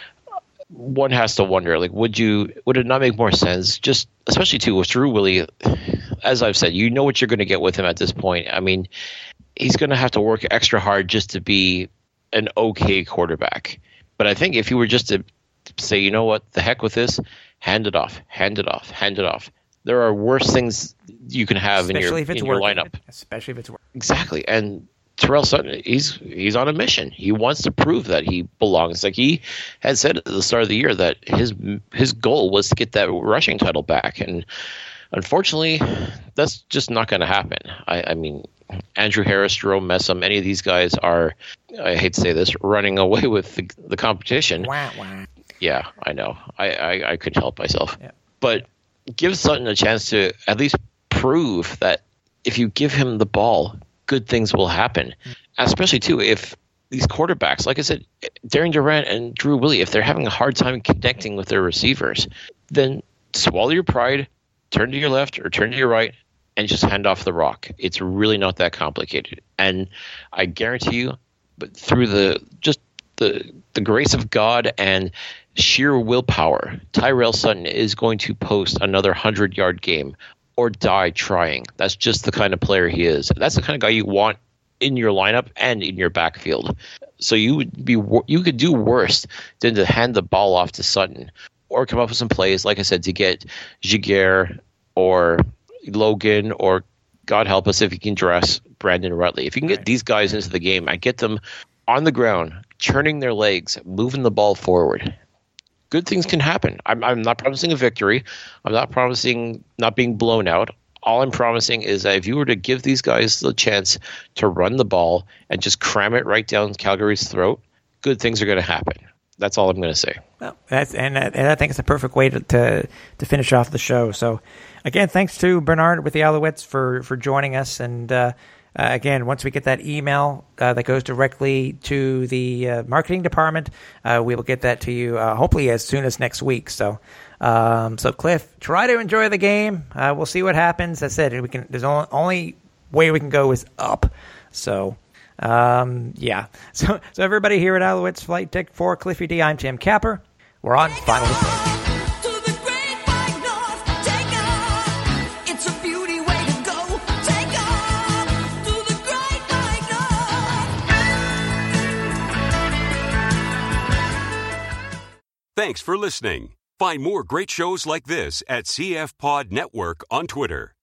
one has to wonder, like, would you, would it not make more sense, just especially too with Drew Willie, as I've said, you know what you're going to get with him at this point. I mean, he's going to have to work extra hard just to be an okay quarterback. But I think if you were just to say, you know what, the heck with this, hand it off, hand it off, hand it off. There are worse things you can have Especially in your if it's in your working. lineup. Especially if it's working. Exactly. And Terrell Sutton, he's he's on a mission. He wants to prove that he belongs. Like he had said at the start of the year that his his goal was to get that rushing title back. And unfortunately, that's just not going to happen. I, I mean, Andrew Harris, Jerome Messam, any of these guys are, I hate to say this, running away with the, the competition. Wah, wah. Yeah, I know. I, I, I couldn't help myself. Yeah. But give Sutton a chance to at least prove that if you give him the ball, good things will happen. Mm. Especially, too, if these quarterbacks, like I said, Darian Durant and Drew Willie, if they're having a hard time connecting with their receivers, then swallow your pride, turn to your left or turn to your right, and just hand off the rock. It's really not that complicated. And I guarantee you, but through the just the the grace of God and sheer willpower, Tyrell Sutton is going to post another hundred-yard game or die trying. That's just the kind of player he is. That's the kind of guy you want in your lineup and in your backfield. So you would be you could do worse than to hand the ball off to Sutton or come up with some plays, like I said, to get Giguere or Logan, or God help us if you can dress Brandon Rutley. If you can get right. these guys into the game and get them on the ground, churning their legs, moving the ball forward, good things can happen. I'm, I'm not promising a victory. I'm not promising not being blown out. All I'm promising is that if you were to give these guys the chance to run the ball and just cram it right down Calgary's throat, good things are going to happen. That's all I'm going to say. Well, that's and, and I think it's a perfect way to, to to finish off the show. So, again, thanks to Bernard with the Alouettes for, for joining us. And uh, uh, again, once we get that email uh, that goes directly to the uh, marketing department, uh, we will get that to you uh, hopefully as soon as next week. So, um, so Cliff, try to enjoy the game. Uh, we'll see what happens. As I said, we can. There's only, only way we can go is up. So. Um, yeah. So, so everybody here at Alouettes Flight Deck for Cliffy D, I'm Tim Capper. We're on Final Play. Thanks for listening. Find more great shows like this at C F Pod Network on Twitter.